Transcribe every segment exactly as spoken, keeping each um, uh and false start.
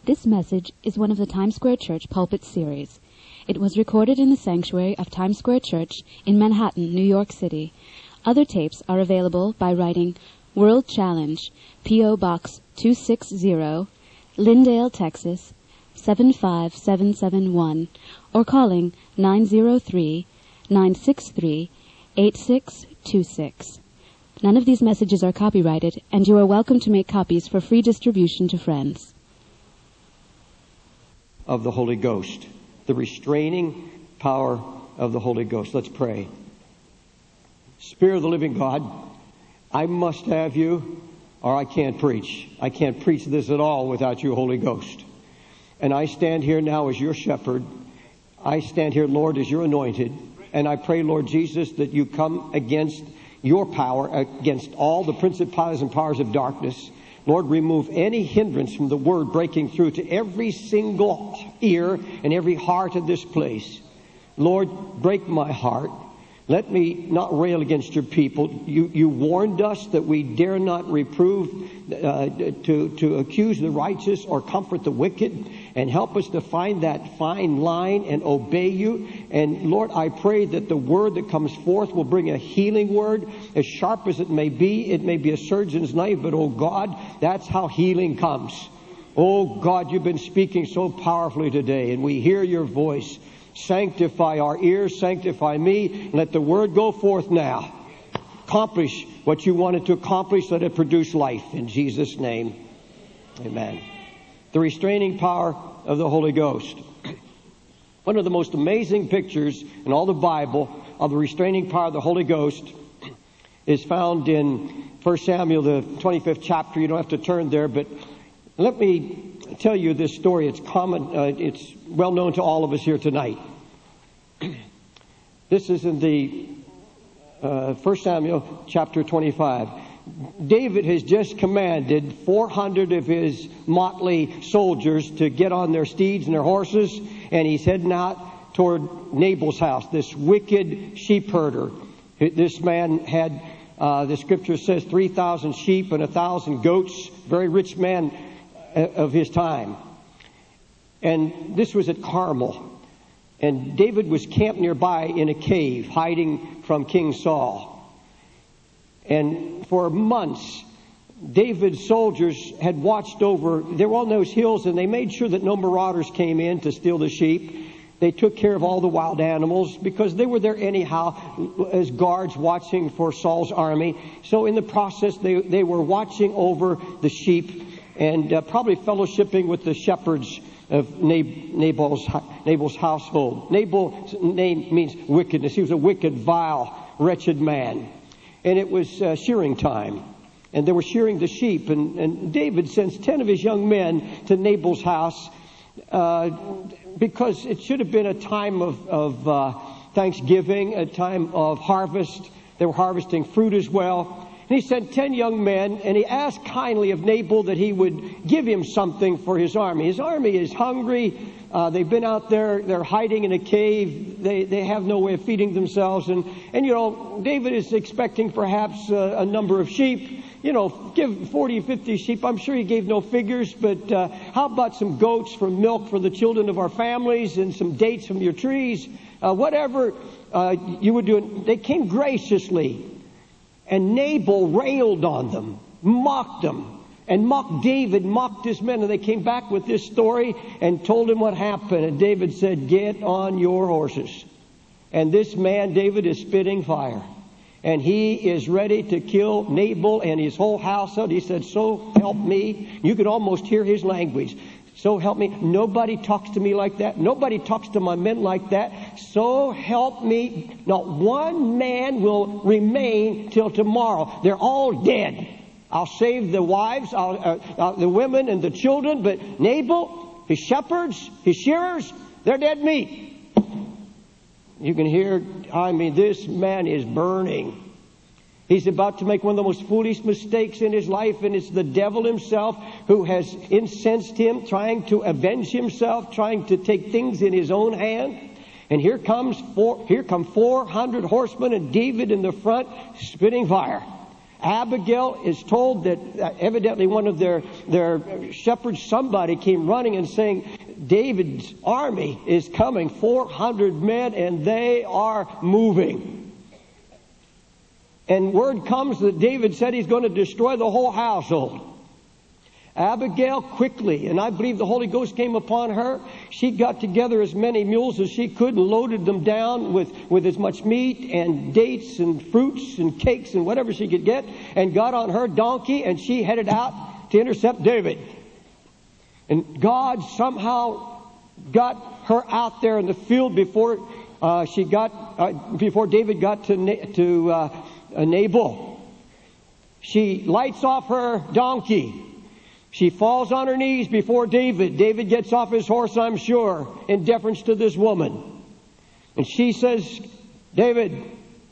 This message is one of the Times Square Church Pulpit Series. It was recorded in the sanctuary of Times Square Church in Manhattan, New York City. Other tapes are available by writing World Challenge, P O. Box two sixty, Lindale, Texas, seven five seven seven one, or calling nine zero three, nine six three, eight six two six. None of these messages are copyrighted, and you are welcome to make copies for free distribution to friends. Of the Holy Ghost, the restraining power of the Holy Ghost. Let's pray. Spirit of the living God, I must have you or I can't preach. I can't preach this at all without you, Holy Ghost. And I stand here now as your shepherd. I stand here, Lord, as your anointed. And I pray, Lord Jesus, that you come against your power, against all the principalities and powers of darkness. Lord, remove any hindrance from the word breaking through to every single ear and every heart of this place. Lord, break my heart. Let me not rail against your people. You, you warned us that we dare not reprove, uh, to, to accuse the righteous or comfort the wicked, and help us to find that fine line and obey you. And Lord, I pray that the word that comes forth will bring a healing word, as sharp as it may be. It may be a surgeon's knife, but oh God, that's how healing comes. Oh God, you've been speaking so powerfully today, and we hear your voice. Sanctify our ears, sanctify me. Let the word go forth now. Accomplish what you wanted to accomplish. Let it produce life. In Jesus' name, amen. The restraining power of the Holy Ghost. One of the most amazing pictures in all the Bible of the restraining power of the Holy Ghost is found in First Samuel, the twenty-fifth chapter. You don't have to turn there, but let me tell you this story. It's common. Uh, it's well known to all of us here tonight. This is in the uh, First Samuel chapter twenty-five. David has just commanded four hundred of his motley soldiers to get on their steeds and their horses, and he's heading out toward Nabal's house, this wicked sheep herder. This man had, uh, the scripture says, three thousand sheep and one thousand goats, very rich man of his time. And this was at Carmel. And David was camped nearby in a cave, hiding from King Saul. And for months, David's soldiers had watched over, they were on those hills, and they made sure that no marauders came in to steal the sheep. They took care of all the wild animals because they were there anyhow as guards watching for Saul's army. So in the process, they, they were watching over the sheep and uh, probably fellowshipping with the shepherds of Nab- Nabal's, Nabal's household. Nabal's name means wickedness. He was a wicked, vile, wretched man. And it was uh, shearing time. And they were shearing the sheep. And, and David sends ten of his young men to Nabal's house uh, because it should have been a time of, of uh, Thanksgiving, a time of harvest. They were harvesting fruit as well. And he sent ten young men, and he asked kindly of Nabal that he would give him something for his army. His army is hungry. Uh, they've been out there. They're hiding in a cave. They they have no way of feeding themselves. And, and you know, David is expecting perhaps uh, a number of sheep. You know, give forty or fifty sheep. I'm sure he gave no figures, but uh, how about some goats for milk for the children of our families and some dates from your trees? Uh, whatever uh, you would do. They came graciously. And Nabal railed on them, mocked them, and mocked David, mocked his men. And they came back with this story and told him what happened. And David said, get on your horses. And this man, David, is spitting fire. And he is ready to kill Nabal and his whole household. He said, so help me. You could almost hear his language. So help me. Nobody talks to me like that. Nobody talks to my men like that. So help me. Not one man will remain till tomorrow. They're all dead. I'll save the wives, I'll, uh, uh, the women and the children. But Nabal, his shepherds, his shearers, they're dead meat. You can hear, I mean, this man is burning. He's about to make one of the most foolish mistakes in his life, and it's the devil himself who has incensed him, trying to avenge himself, trying to take things in his own hand. And here comes four, here come four hundred horsemen, and David in the front, spitting fire. Abigail is told that uh, evidently one of their, their shepherds, somebody, came running and saying, David's army is coming, four hundred men, and they are moving. And word comes that David said he's going to destroy the whole household. Abigail quickly, and I believe the Holy Ghost came upon her, she got together as many mules as she could and loaded them down with, with as much meat and dates and fruits and cakes and whatever she could get, and got on her donkey, and she headed out to intercept David. And God somehow got her out there in the field before uh, she got uh, before David got to Na- to uh, uh, Nabal. She lights off her donkey. She falls on her knees before David. David gets off his horse, I'm sure, in deference to this woman. And she says, David,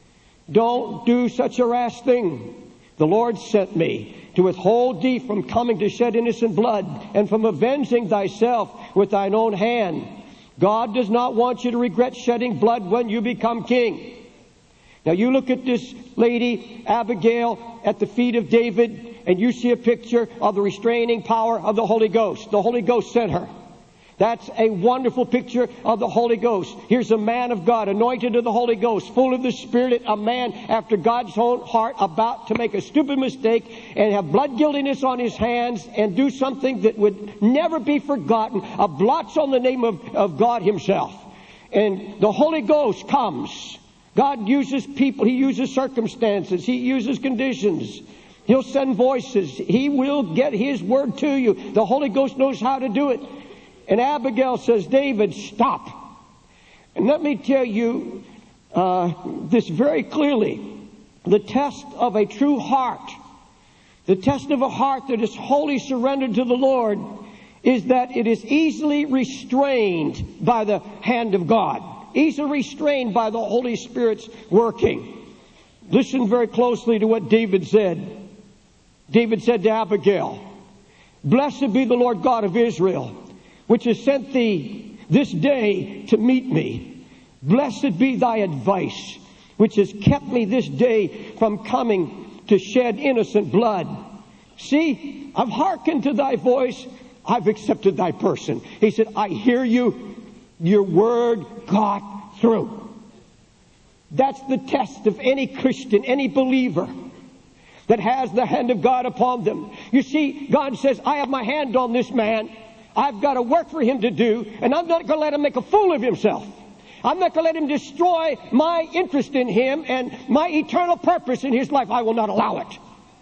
don't do such a rash thing. The Lord sent me to withhold thee from coming to shed innocent blood and from avenging thyself with thine own hand. God does not want you to regret shedding blood when you become king. Now you look at this lady, Abigail, at the feet of David, and you see a picture of the restraining power of the Holy Ghost. The Holy Ghost sent her. That's a wonderful picture of the Holy Ghost. Here's a man of God, anointed of the Holy Ghost, full of the Spirit, a man after God's own heart, about to make a stupid mistake and have blood guiltiness on his hands and do something that would never be forgotten, a blotch on the name of, of God himself. And the Holy Ghost comes. God uses people. He uses circumstances. He uses conditions. He'll send voices. He will get His word to you. The Holy Ghost knows how to do it. And Abigail says, David, stop. And let me tell you uh, this very clearly. The test of a true heart, the test of a heart that is wholly surrendered to the Lord, is that it is easily restrained by the hand of God. Easily restrained by the Holy Spirit's working. Listen very closely to what David said. David said to Abigail, Blessed be the Lord God of Israel, which has sent thee this day to meet me. Blessed be thy advice, which has kept me this day from coming to shed innocent blood. See, I've hearkened to thy voice. I've accepted thy person. He said, I hear you. Your word got through. That's the test of any Christian, any believer that has the hand of God upon them. You see, God says, I have my hand on this man. I've got a work for him to do, and I'm not going to let him make a fool of himself. I'm not going to let him destroy my interest in him and my eternal purpose in his life. I will not allow it.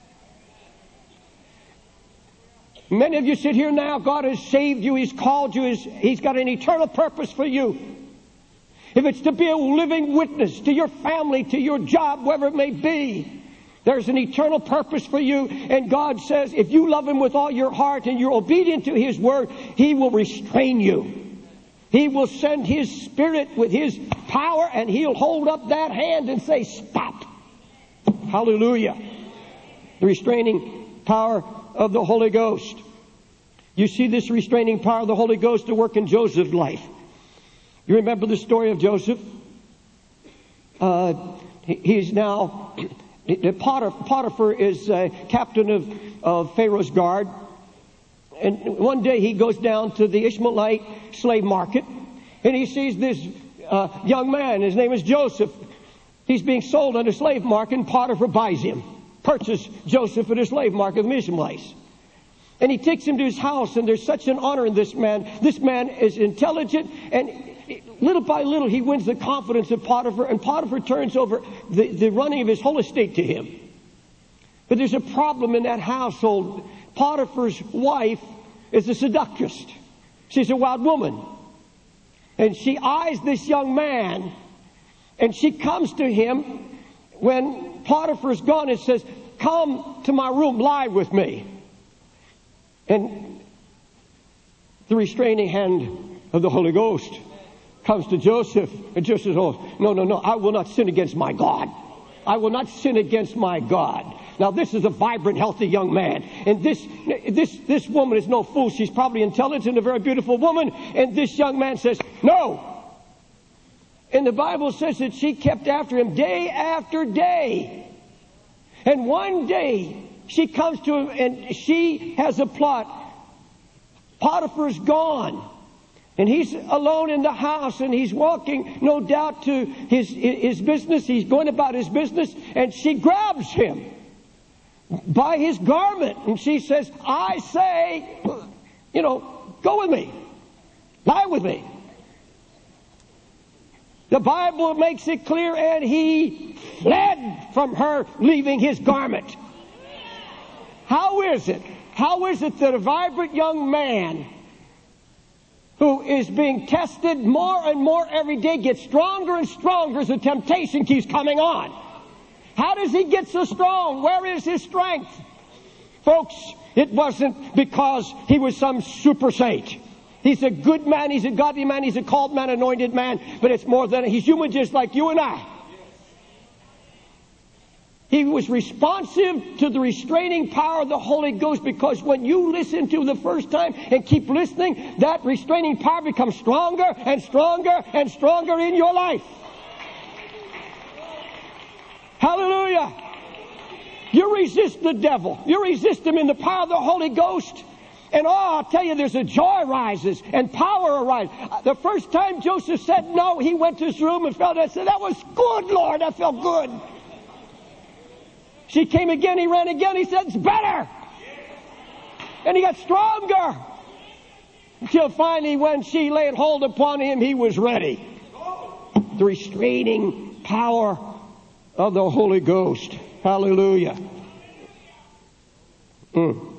Many of you sit here now. God has saved you. He's called you. He's, he's got an eternal purpose for you. If it's to be a living witness to your family, to your job, wherever it may be, there's an eternal purpose for you. And God says, if you love Him with all your heart and you're obedient to His word, He will restrain you. He will send His Spirit with His power, and He'll hold up that hand and say, stop. Hallelujah. The restraining power of the Holy Ghost. You see this restraining power of the Holy Ghost to work in Joseph's life. You remember the story of Joseph? Uh, he's now... Potiphar is uh, captain of, of Pharaoh's guard. And one day he goes down to the Ishmaelite slave market, and he sees this uh, young man. His name is Joseph. He's being sold on a slave market, and Potiphar buys him. Purchase Joseph at a slave market of Ishmaelites. And he takes him to his house, and there's such an honor in this man. This man is intelligent, and little by little, he wins the confidence of Potiphar, and Potiphar turns over the, the running of his whole estate to him. But there's a problem in that household. Potiphar's wife is a seductress. She's a wild woman. And she eyes this young man, and she comes to him when Potiphar's gone and says, come to my room, lie with me. And the restraining hand of the Holy Ghost comes to Joseph, and Joseph says, oh, no, no, no, I will not sin against my God. I will not sin against my God. Now, this is a vibrant, healthy young man. And this, this, this woman is no fool. She's probably intelligent, a very beautiful woman. And this young man says, no. And the Bible says that she kept after him day after day. And one day she comes to him and she has a plot. Potiphar's gone. And he's alone in the house, and he's walking, no doubt, to his, his business. He's going about his business, and she grabs him by his garment. And she says, I say, you know, go with me. Lie with me. The Bible makes it clear, and he fled from her, leaving his garment. How is it? How is it that a vibrant young man who is being tested more and more every day gets stronger and stronger as the temptation keeps coming on? How does he get so strong? Where is his strength? Folks, it wasn't because he was some super saint. He's a good man, he's a godly man, he's a called man, anointed man, but it's more than, he's human just like you and I. He was responsive to the restraining power of the Holy Ghost, because when you listen to the first time and keep listening, that restraining power becomes stronger and stronger and stronger in your life. Hallelujah. You resist the devil. You resist him in the power of the Holy Ghost. And oh, I'll tell you, there's a joy rises and power arises. The first time Joseph said no, he went to his room and felt and said, that was good, Lord. That felt good. She came again, he ran again, he said, it's better. And he got stronger. Until finally, when she laid hold upon him, he was ready. The restraining power of the Holy Ghost. Hallelujah. Mm.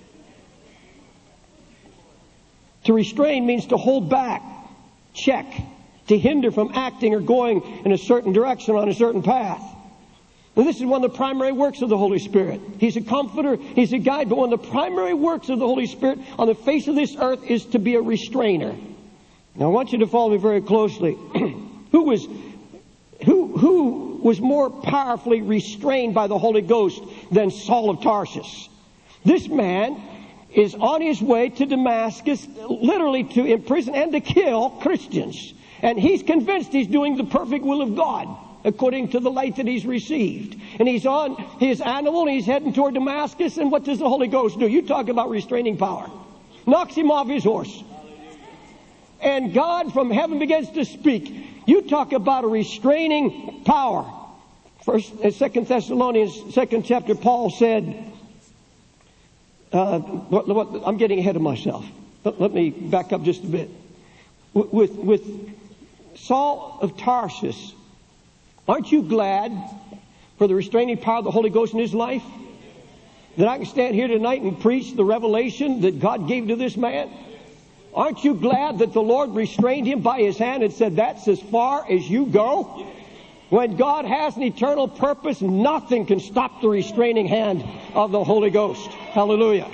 To restrain means to hold back, check, to hinder from acting or going in a certain direction on a certain path. And this is one of the primary works of the Holy Spirit. He's a comforter, he's a guide, but one of the primary works of the Holy Spirit on the face of this earth is to be a restrainer. Now I want you to follow me very closely. who was who who was more powerfully restrained by the Holy Ghost than Saul of Tarsus? This man is on his way to Damascus, literally to imprison and to kill Christians. And he's convinced he's doing the perfect will of God, according to the light that he's received. And he's on his animal and he's heading toward Damascus. And what does the Holy Ghost do? You talk about restraining power. Knocks him off his horse. And God from heaven begins to speak. You talk about a restraining power. First and Second Thessalonians, second chapter, Paul said, uh, what, what, I'm getting ahead of myself. Let, let me back up just a bit. With, with Saul of Tarsus, aren't you glad for the restraining power of the Holy Ghost in his life? That I can stand here tonight and preach the revelation that God gave to this man? Aren't you glad that the Lord restrained him by his hand and said, that's as far as you go? When God has an eternal purpose, nothing can stop the restraining hand of the Holy Ghost. Hallelujah.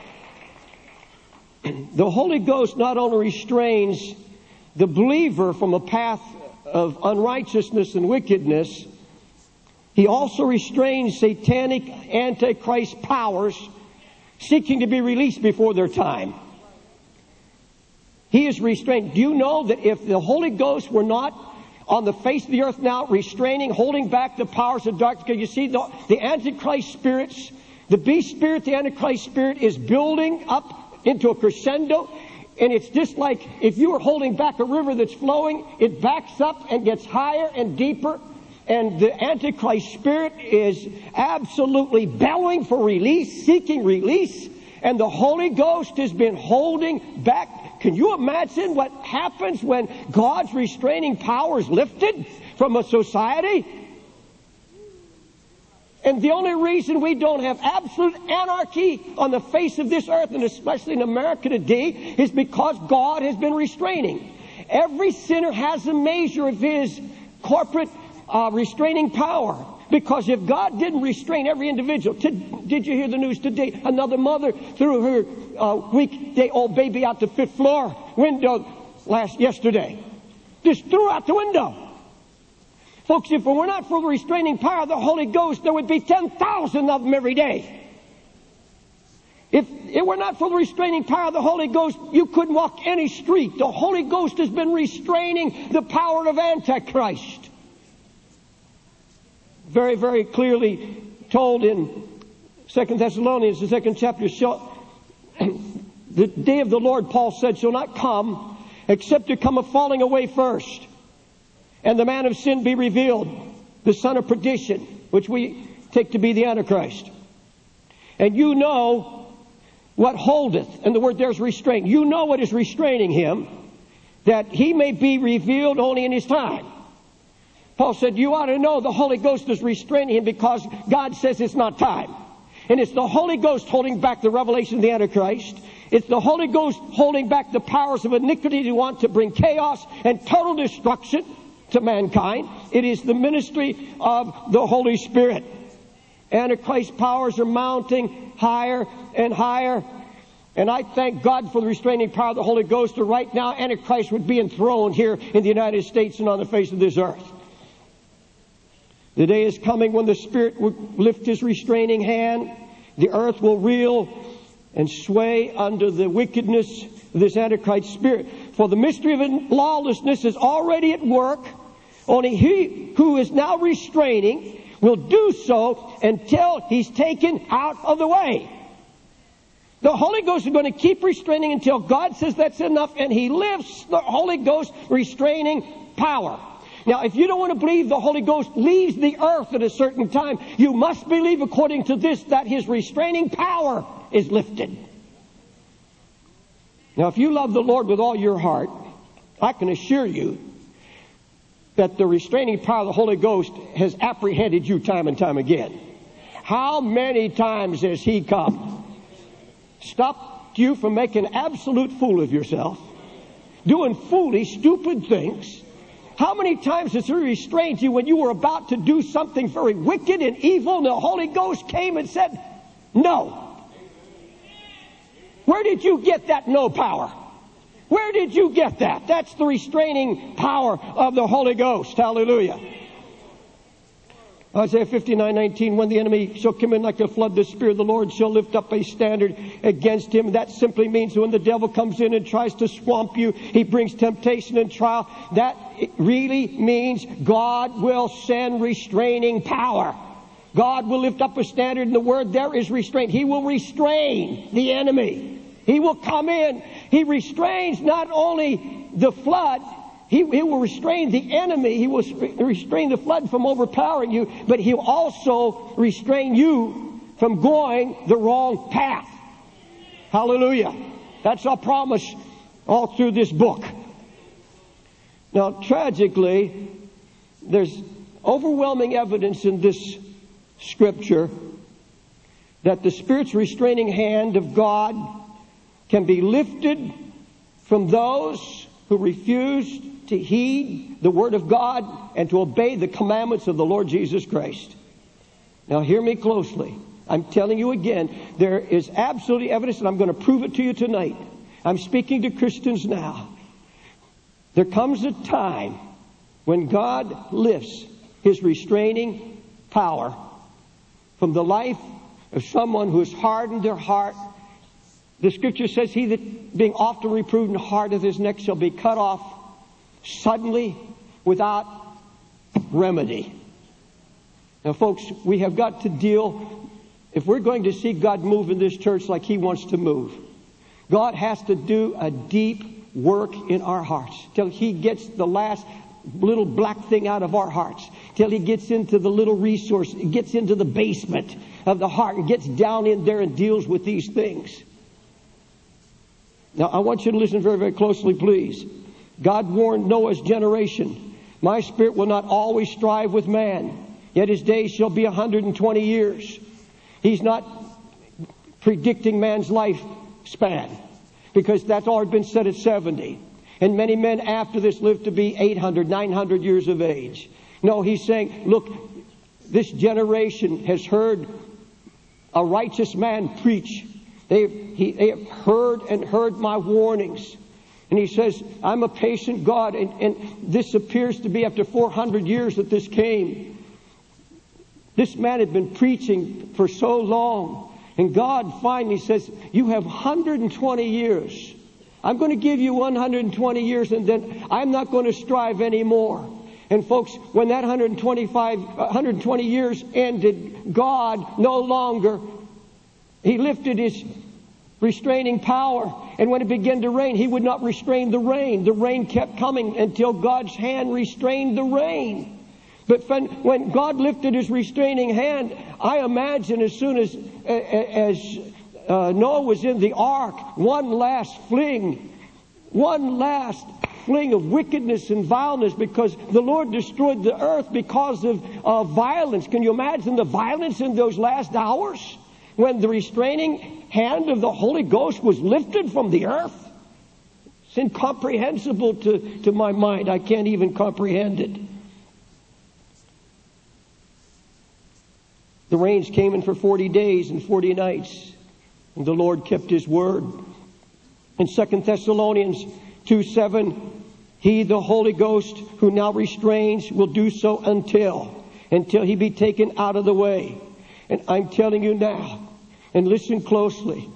The Holy Ghost not only restrains the believer from a path of unrighteousness and wickedness, he also restrains satanic antichrist powers seeking to be released before their time. He is restrained. Do you know that if the Holy Ghost were not on the face of the earth now, restraining, holding back the powers of darkness, because you see the, the antichrist spirits, the beast spirit, the antichrist spirit is building up into a crescendo. And it's just like if you were holding back a river that's flowing, it backs up and gets higher and deeper. And the Antichrist spirit is absolutely bellowing for release, seeking release. And the Holy Ghost has been holding back. Can you imagine what happens when God's restraining power is lifted from a society? And the only reason we don't have absolute anarchy on the face of this earth, and especially in America today, is because God has been restraining. Every sinner has a measure of his corporate uh, restraining power. Because if God didn't restrain every individual, to, did you hear the news today? Another mother threw her uh, week-day-old baby out the fifth floor window last yesterday. Just threw out the window. Folks, if it were not for the restraining power of the Holy Ghost, there would be ten thousand of them every day. If it were not for the restraining power of the Holy Ghost, you couldn't walk any street. The Holy Ghost has been restraining the power of Antichrist. Very, very clearly, told in Second Thessalonians, the second chapter, shall, the day of the Lord, Paul said, shall not come except there come a falling away first, and the man of sin be revealed, the son of perdition, which we take to be the Antichrist. And you know what holdeth, and the word there is restraint. You know what is restraining him, that he may be revealed only in his time. Paul said, you ought to know the Holy Ghost is restraining him because God says it's not time. And it's the Holy Ghost holding back the revelation of the Antichrist. It's the Holy Ghost holding back the powers of iniquity who want to bring chaos and total destruction to mankind. It is the ministry of the Holy Spirit. Antichrist powers are mounting higher and higher. And I thank God for the restraining power of the Holy Ghost. Or right now, Antichrist would be enthroned here in the United States and on the face of this earth. The day is coming when the Spirit will lift His restraining hand. The earth will reel and sway under the wickedness of this Antichrist spirit. For the mystery of lawlessness is already at work. Only he who is now restraining will do so until he's taken out of the way. The Holy Ghost is going to keep restraining until God says that's enough, and He lifts the Holy Ghost restraining power. Now, if you don't want to believe the Holy Ghost leaves the earth at a certain time, you must believe according to this that His restraining power is lifted. Now, if you love the Lord with all your heart, I can assure you that the restraining power of the Holy Ghost has apprehended you time and time again. How many times has He come? Stopped you from making an absolute fool of yourself, doing foolish, stupid things. How many times has He restrained you when you were about to do something very wicked and evil, and the Holy Ghost came and said, no. Where did you get that no power? Where did you get that? That's the restraining power of the Holy Ghost. Hallelujah. Isaiah fifty-nine nineteen, when the enemy shall come in like a flood, the Spirit of the Lord shall lift up a standard against him. That simply means when the devil comes in and tries to swamp you, he brings temptation and trial. That really means God will send restraining power. God will lift up a standard, and the word there is restraint. He will restrain the enemy. He will come in. He restrains not only the flood, He, he will restrain the enemy. He will restrain the flood from overpowering you, but He'll also restrain you from going the wrong path. Hallelujah. That's our promise all through this book. Now, tragically, there's overwhelming evidence in this scripture that the Spirit's restraining hand of God can be lifted from those who refuse to heed the Word of God and to obey the commandments of the Lord Jesus Christ. Now hear me closely. I'm telling you again, there is absolutely evidence, and I'm going to prove it to you tonight. I'm speaking to Christians now. There comes a time when God lifts His restraining power from the life of someone who has hardened their heart. The Scripture says, he that being often reproved and hardeth his neck shall be cut off suddenly without remedy. Now, folks, we have got to deal, if we're going to see God move in this church like He wants to move, God has to do a deep work in our hearts till He gets the last little black thing out of our hearts, till He gets into the little resource, gets into the basement of the heart and gets down in there and deals with these things. Now, I want you to listen very, very closely, please. God warned Noah's generation, my Spirit will not always strive with man, yet his days shall be one hundred twenty years. He's not predicting man's lifespan, because that's already been set at seventy. And many men after this live to be eight hundred, nine hundred years of age. No, He's saying, look, this generation has heard a righteous man preach. They, he, they have heard and heard my warnings. And He says, I'm a patient God. And, and this appears to be after four hundred years that this came. This man had been preaching for so long. And God finally says, you have one hundred twenty years. I'm going to give you one hundred twenty years, and then I'm not going to strive anymore. And folks, when that one hundred twenty-five, one hundred twenty years ended, God no longer, He lifted His restraining power. And when it began to rain, He would not restrain the rain. The rain kept coming until God's hand restrained the rain. But when, when God lifted His restraining hand, I imagine as soon as, as uh, Noah was in the ark, one last fling, one last fling of wickedness and vileness, because the Lord destroyed the earth because of uh, violence. Can you imagine the violence in those last hours when the restraining hand of the Holy Ghost was lifted from the earth? It's incomprehensible to, to my mind. I can't even comprehend it. The rains came in for forty days and forty nights, and the Lord kept His word. In Second Thessalonians two seven, He, the Holy Ghost, who now restrains, will do so until, until He be taken out of the way. And I'm telling you now, and listen closely,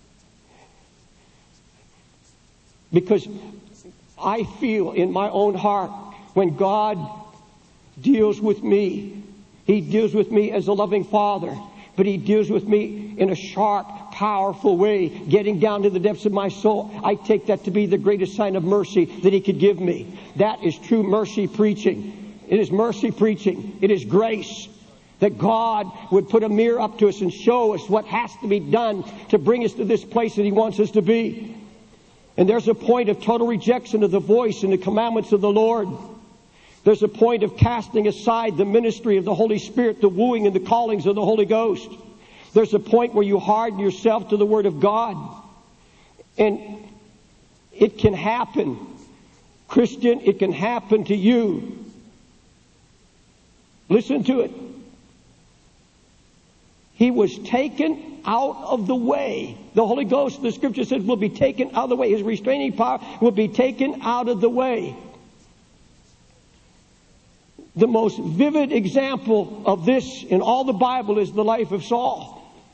because I feel in my own heart when God deals with me, He deals with me as a loving Father, but He deals with me in a sharp, powerful way, getting down to the depths of my soul. I take that to be the greatest sign of mercy that He could give me. That is true mercy preaching. It is mercy preaching. It is grace. That God would put a mirror up to us and show us what has to be done to bring us to this place that He wants us to be. And there's a point of total rejection of the voice and the commandments of the Lord. There's a point of casting aside the ministry of the Holy Spirit, the wooing and the callings of the Holy Ghost. There's a point where you harden yourself to the Word of God. And it can happen. Christian, it can happen to you. Listen to it. He was taken out of the way. The Holy Ghost, the Scripture says, will be taken out of the way. His restraining power will be taken out of the way. The most vivid example of this in all the Bible is the life of Saul.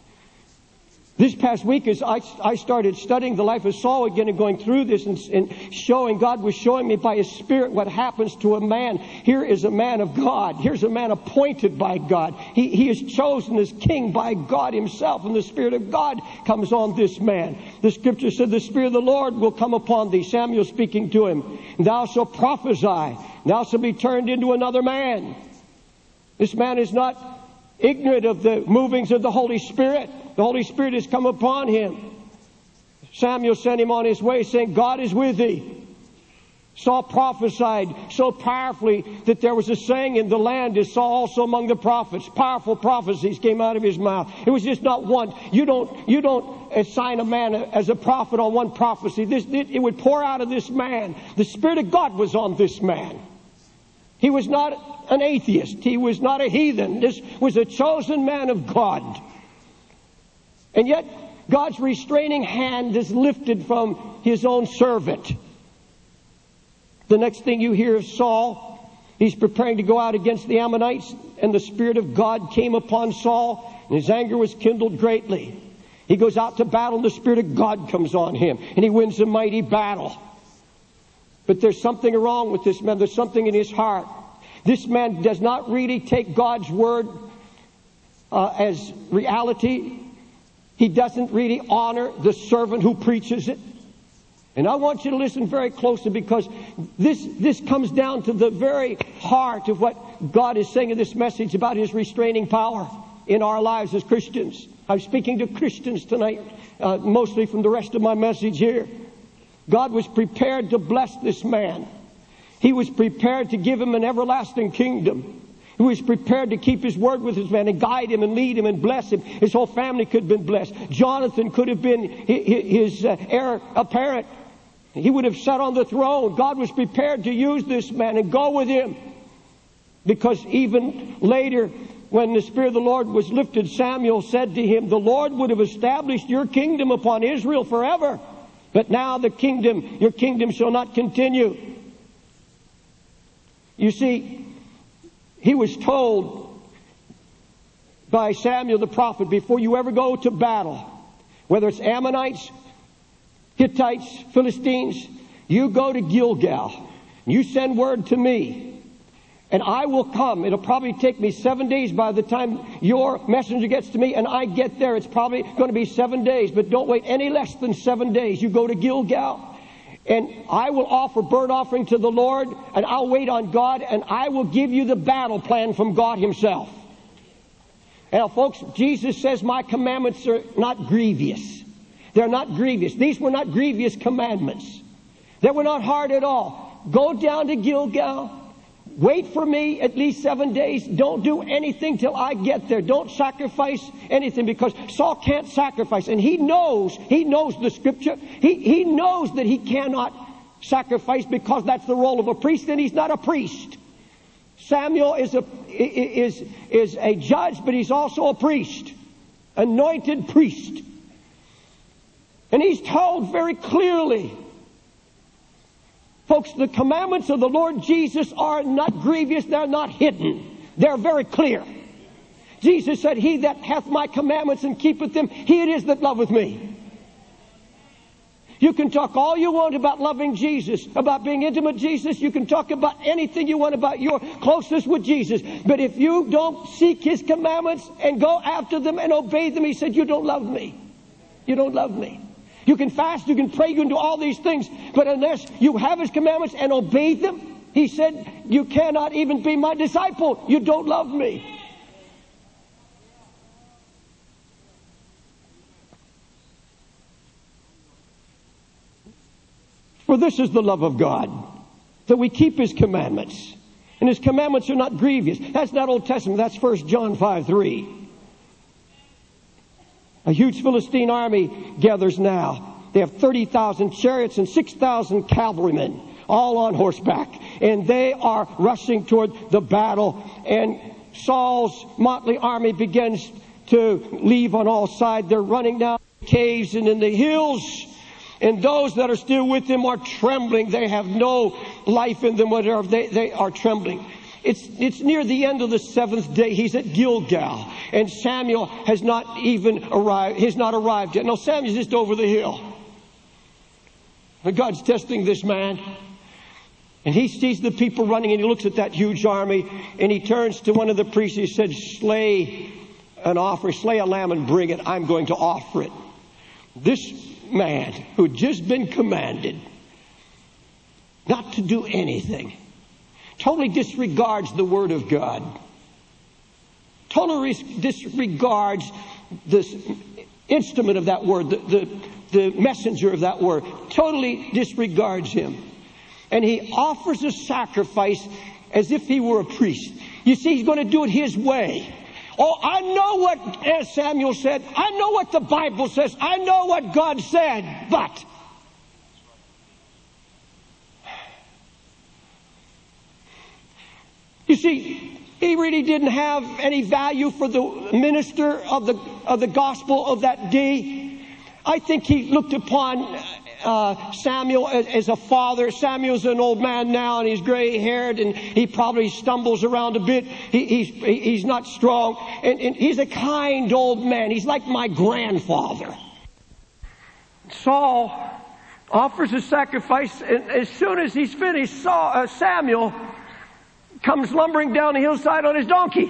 This past week, as I, I started studying the life of Saul again and going through this and, and showing, God was showing me by His Spirit what happens to a man. Here is a man of God. Here's a man appointed by God. He, he is chosen as king by God Himself, and the Spirit of God comes on this man. The Scripture said, the Spirit of the Lord will come upon thee. Samuel speaking to him. Thou shalt prophesy. Thou shalt be turned into another man. This man is not ignorant of the movings of the Holy Spirit. The Holy Spirit has come upon him. Samuel sent him on his way saying, God is with thee. Saul prophesied so powerfully that there was a saying in the land, is Saul also among the prophets. Powerful prophecies came out of his mouth. It was just not one. You don't, you don't assign a man as a prophet on one prophecy. This, it, it would pour out of this man. The Spirit of God was on this man. He was not an atheist. He was not a heathen. This was a chosen man of God. And yet, God's restraining hand is lifted from His own servant. The next thing you hear of Saul, he's preparing to go out against the Ammonites, and the Spirit of God came upon Saul, and his anger was kindled greatly. He goes out to battle, and the Spirit of God comes on him, and he wins a mighty battle. But there's something wrong with this man. There's something in his heart. This man does not really take God's word uh, as reality. He doesn't really honor the servant who preaches it. And I want you to listen very closely, because this, this comes down to the very heart of what God is saying in this message about His restraining power in our lives as Christians. I'm speaking to Christians tonight, uh, mostly from the rest of my message here. God was prepared to bless this man. He was prepared to give him an everlasting kingdom. He was prepared to keep His word with His man and guide him and lead him and bless him. His whole family could have been blessed. Jonathan could have been his heir apparent. He would have sat on the throne. God was prepared to use this man and go with him. Because even later, when the Spirit of the Lord was lifted, Samuel said to him, the Lord would have established your kingdom upon Israel forever. But now the kingdom, your kingdom shall not continue. You see, he was told by Samuel the prophet, before you ever go to battle, whether it's Ammonites, Hittites, Philistines, you go to Gilgal. You send word to me. And I will come. It'll probably take me seven days by the time your messenger gets to me and I get there. It's probably going to be seven days. But don't wait any less than seven days. You go to Gilgal. And I will offer burnt offering to the Lord, and I'll wait on God, and I will give you the battle plan from God Himself. Now, folks, Jesus says my commandments are not grievous. They're not grievous. These were not grievous commandments. They were not hard at all. Go down to Gilgal. Wait for me at least seven days. Don't do anything till I get there. Don't sacrifice anything, because Saul can't sacrifice. And he knows, he knows the scripture. He, he knows that he cannot sacrifice because that's the role of a priest, and he's not a priest. Samuel is a, is, is a judge, but he's also a priest. Anointed priest. And he's told very clearly, folks, the commandments of the Lord Jesus are not grievous. They're not hidden. They're very clear. Jesus said, he that hath my commandments and keepeth them, he it is that loveth me. You can talk all you want about loving Jesus, about being intimate with Jesus. You can talk about anything you want about your closeness with Jesus. But if you don't seek His commandments and go after them and obey them, He said, you don't love me. You don't love me. You can fast, you can pray, you can do all these things, but unless you have His commandments and obey them, He said, you cannot even be my disciple. You don't love me. For this is the love of God, that we keep His commandments. And His commandments are not grievous. That's not Old Testament, that's First John five three. A huge Philistine army gathers now. They have thirty thousand chariots and six thousand cavalrymen, all on horseback. And they are rushing toward the battle. And Saul's motley army begins to leave on all sides. They're running down the caves and in the hills. And those that are still with him are trembling. They have no life in them, whatever. They, they are trembling. It's, it's near the end of the seventh day. He's at Gilgal. And Samuel has not even arrived. He's not arrived yet. No, Samuel's just over the hill. But God's testing this man. And he sees the people running, and he looks at that huge army. And he turns to one of the priests. He said, slay an offering. Slay a lamb and bring it. I'm going to offer it. This man who had just been commanded not to do anything totally disregards the Word of God. Totally disregards this instrument of that Word, the, the, the messenger of that Word. Totally disregards him. And he offers a sacrifice as if he were a priest. You see, he's going to do it his way. Oh, I know what, as Samuel said, I know what the Bible says. I know what God said, but... You see, he really didn't have any value for the minister of the of the gospel of that day. I think he looked upon uh, Samuel as, as a father. Samuel's an old man now, and he's gray-haired, and he probably stumbles around a bit. He, he's he's not strong, and, and he's a kind old man. He's like my grandfather. Saul offers a sacrifice, and as soon as he's finished, Saul, uh, Samuel comes lumbering down the hillside on his donkey.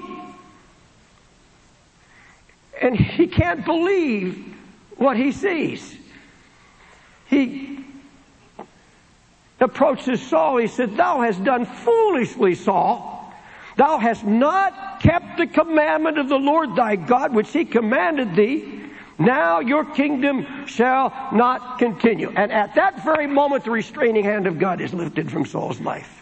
And he can't believe what he sees. He approaches Saul. He said, thou hast done foolishly, Saul. Thou hast not kept the commandment of the Lord thy God, which He commanded thee. Now your kingdom shall not continue. And at that very moment, the restraining hand of God is lifted from Saul's life.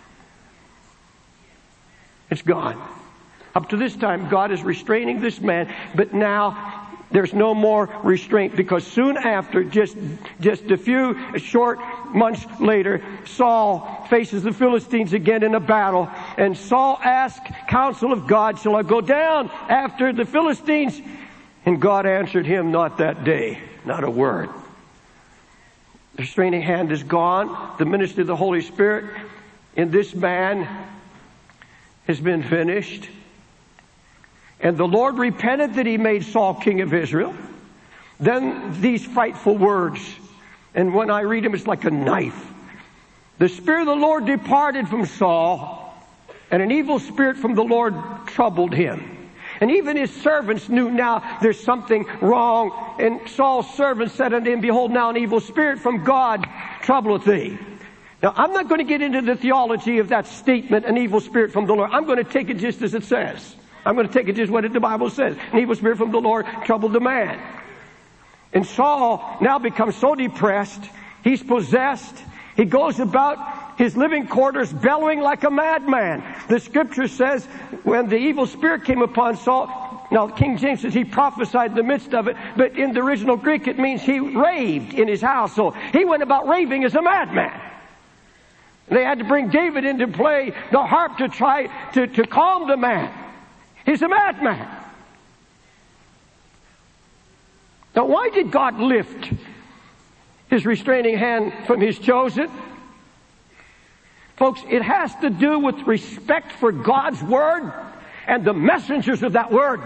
It's gone. Up to this time, God is restraining this man, but now there's no more restraint, because soon after, just, just a few short months later, Saul faces the Philistines again in a battle, and Saul asks counsel of God, shall I go down after the Philistines? And God answered him, not that day, not a word. The restraining hand is gone. The ministry of the Holy Spirit in this man has been finished. And the Lord repented that He made Saul king of Israel. Then these frightful words, and when I read them, it's like a knife. The Spirit of the Lord departed from Saul, And an evil spirit from the Lord troubled him. And even his servants knew now there's something wrong. And Saul's servants said unto him, Behold, now an evil spirit from God troubleth thee. Now, I'm not going to get into the theology of that statement, an evil spirit from the Lord. I'm going to take it just as it says. I'm going to take it just what the Bible says. An evil spirit from the Lord troubled the man. And Saul now becomes so depressed, he's possessed. He goes about his living quarters bellowing like a madman. The scripture says when the evil spirit came upon Saul, now King James says he prophesied in the midst of it, but in the original Greek it means he raved in his house. So he went about raving as a madman. They had to bring David into play, the harp, to try to, to calm the man. He's a madman. Now, why did God lift his restraining hand from his chosen? Folks, it has to do with respect for God's word and the messengers of that word.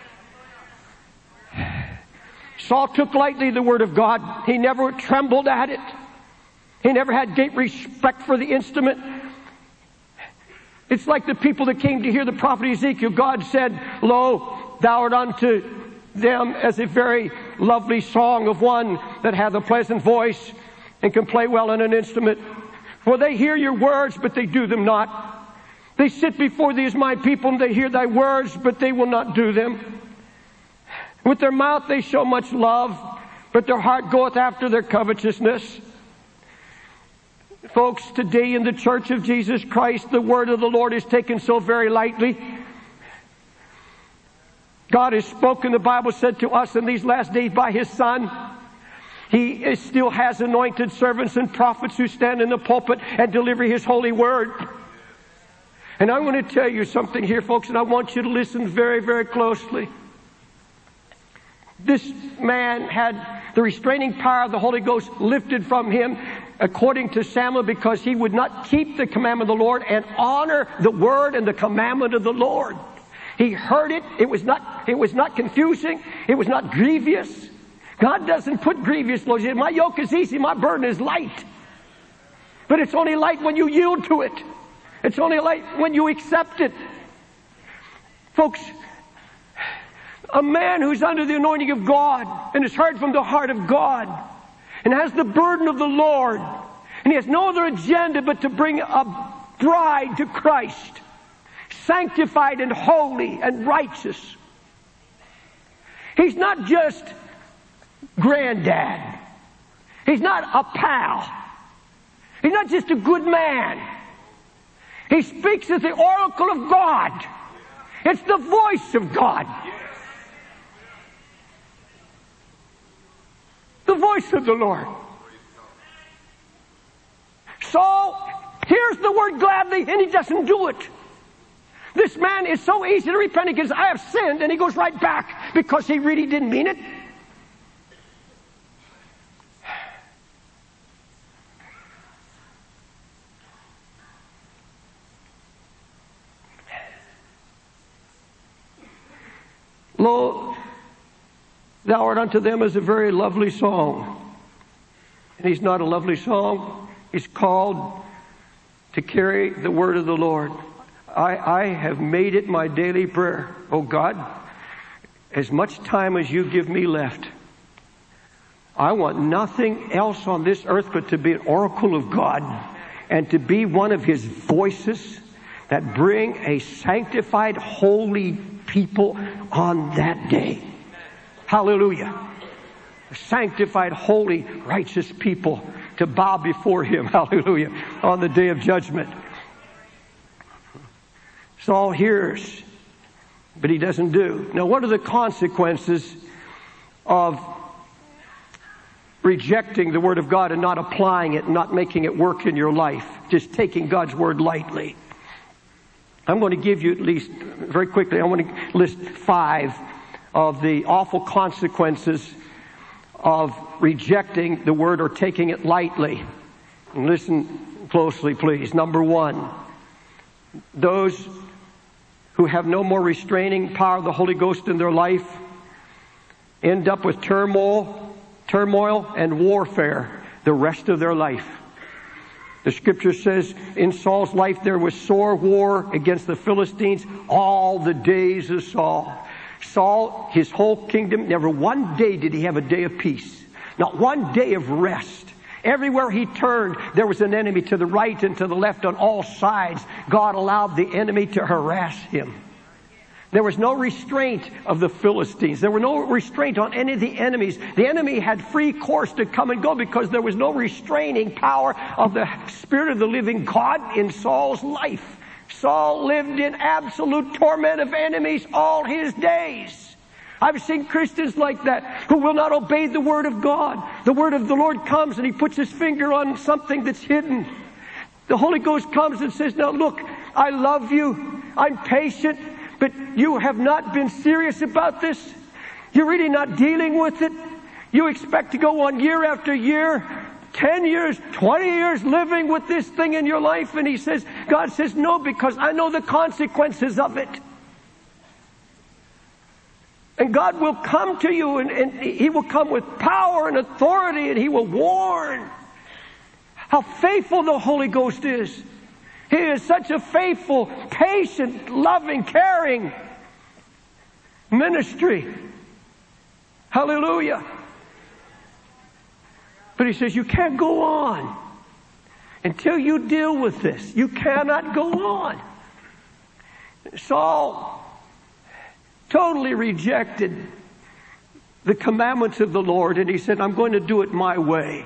Saul took lightly the word of God. He never trembled at it. He never had great respect for the instrument. It's like the people that came to hear the prophet Ezekiel. God said, Lo, thou art unto them as a very lovely song of one that hath a pleasant voice and can play well on an instrument. For they hear your words, but they do them not. They sit before thee as my people, and they hear thy words, but they will not do them. With their mouth they show much love, but their heart goeth after their covetousness. Folks, today in the Church of Jesus Christ, the word of the Lord is taken so very lightly. God has spoken, the Bible said, to us in these last days by His Son. He is, still has anointed servants and prophets who stand in the pulpit and deliver His holy word. And I want to tell you something here, folks, and I want you to listen very, very closely. This man had the restraining power of the Holy Ghost lifted from him, according to Samuel, because he would not keep the commandment of the Lord and honor the word and the commandment of the Lord. He heard it. It was not, it was not confusing. It was not grievous. God doesn't put grievous loads in. My yoke is easy. My burden is light. But it's only light when you yield to it. It's only light when you accept it. Folks, a man who's under the anointing of God and has heard from the heart of God and has the burden of the Lord, and he has no other agenda but to bring a bride to Christ, sanctified and holy and righteous. He's not just granddad. He's not a pal. He's not just a good man. He speaks as the oracle of God. It's the voice of God. The voice of the Lord. Saul hears the word gladly and he doesn't do it. This man is so easy to repent. He goes, I have sinned, and he goes right back because he really didn't mean it. Lo, thou art unto them as a very lovely song. And he's not a lovely song. He's called to carry the word of the Lord. I, I have made it my daily prayer. Oh God, as much time as you give me left, I want nothing else on this earth but to be an oracle of God and to be one of His voices that bring a sanctified, holy people on that day. Hallelujah. A sanctified, holy, righteous people to bow before Him. Hallelujah. On the day of judgment. Saul hears, but he doesn't do. Now, what are the consequences of rejecting the Word of God and not applying it, and not making it work in your life? Just taking God's Word lightly. I'm going to give you at least, very quickly, I want to list five of the awful consequences of rejecting the Word or taking it lightly. And listen closely, please. Number one, those who have no more restraining power of the Holy Ghost in their life end up with turmoil, turmoil and warfare the rest of their life. The scripture says in Saul's life there was sore war against the Philistines all the days of Saul. Saul, his whole kingdom, never one day did he have a day of peace. Not one day of rest. Everywhere he turned, there was an enemy to the right and to the left on all sides. God allowed the enemy to harass him. There was no restraint of the Philistines. There was no restraint on any of the enemies. The enemy had free course to come and go because there was no restraining power of the Spirit of the living God in Saul's life. Saul lived in absolute torment of enemies all his days. I've seen Christians like that who will not obey the Word of God. The Word of the Lord comes and He puts His finger on something that's hidden. The Holy Ghost comes and says, now look, I love you. I'm patient. But you have not been serious about this. You're really not dealing with it. You expect to go on year after year, ten years, twenty years living with this thing in your life. And He says, God says, no, because I know the consequences of it. And God will come to you and, and He will come with power and authority and He will warn. How faithful the Holy Ghost is. He is such a faithful, patient, loving, caring ministry. Hallelujah. But He says, you can't go on until you deal with this. You cannot go on. Saul totally rejected the commandments of the Lord, and he said, I'm going to do it my way.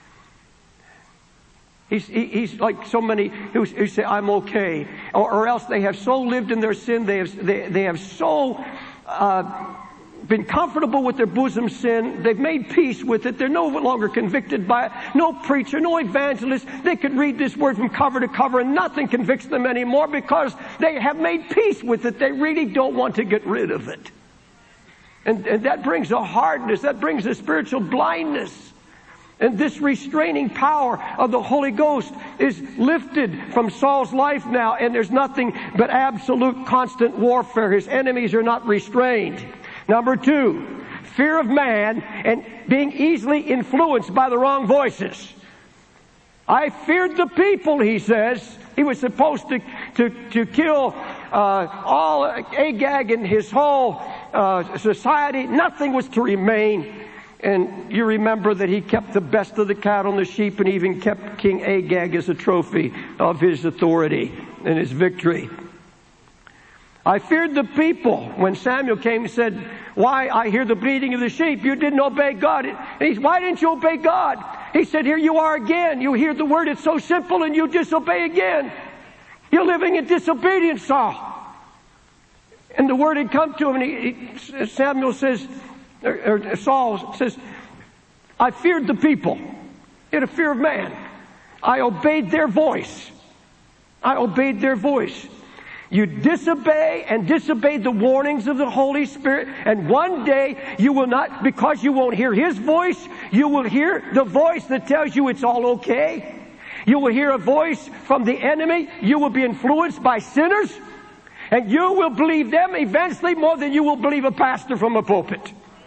He's, he, he's like so many who, who say, I'm okay. Or, or else they have so lived in their sin, they have, they, they have so uh, been comfortable with their bosom sin, they've made peace with it, they're no longer convicted by it. No preacher, no evangelist, they could read this word from cover to cover and nothing convicts them anymore because they have made peace with it. They really don't want to get rid of it. And, and that brings a hardness, that brings a spiritual blindness. And this restraining power of the Holy Ghost is lifted from Saul's life now, and there's nothing but absolute constant warfare. His enemies are not restrained. Number two, fear of man and being easily influenced by the wrong voices. I feared the people, he says. He was supposed to, to, to kill uh, all Agag and his whole uh, society. Nothing was to remain. And you remember that he kept the best of the cattle and the sheep and even kept King Agag as a trophy of his authority and his victory. I feared the people. When Samuel came and said, why, I hear the bleating of the sheep. You didn't obey God. And he's, why didn't you obey God? He said, here you are again. You hear the word. It's so simple and you disobey again. You're living in disobedience, Saul. And the word had come to him and he, he, Samuel says, or, or Saul says, I feared the people. He had a fear of man. I obeyed their voice. I obeyed their voice. You disobey and disobey the warnings of the Holy Spirit, and one day you will not, because you won't hear His voice, you will hear the voice that tells you it's all okay. You will hear a voice from the enemy. You will be influenced by sinners, and you will believe them eventually more than you will believe a pastor from a pulpit.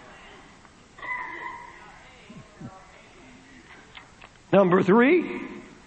Number three,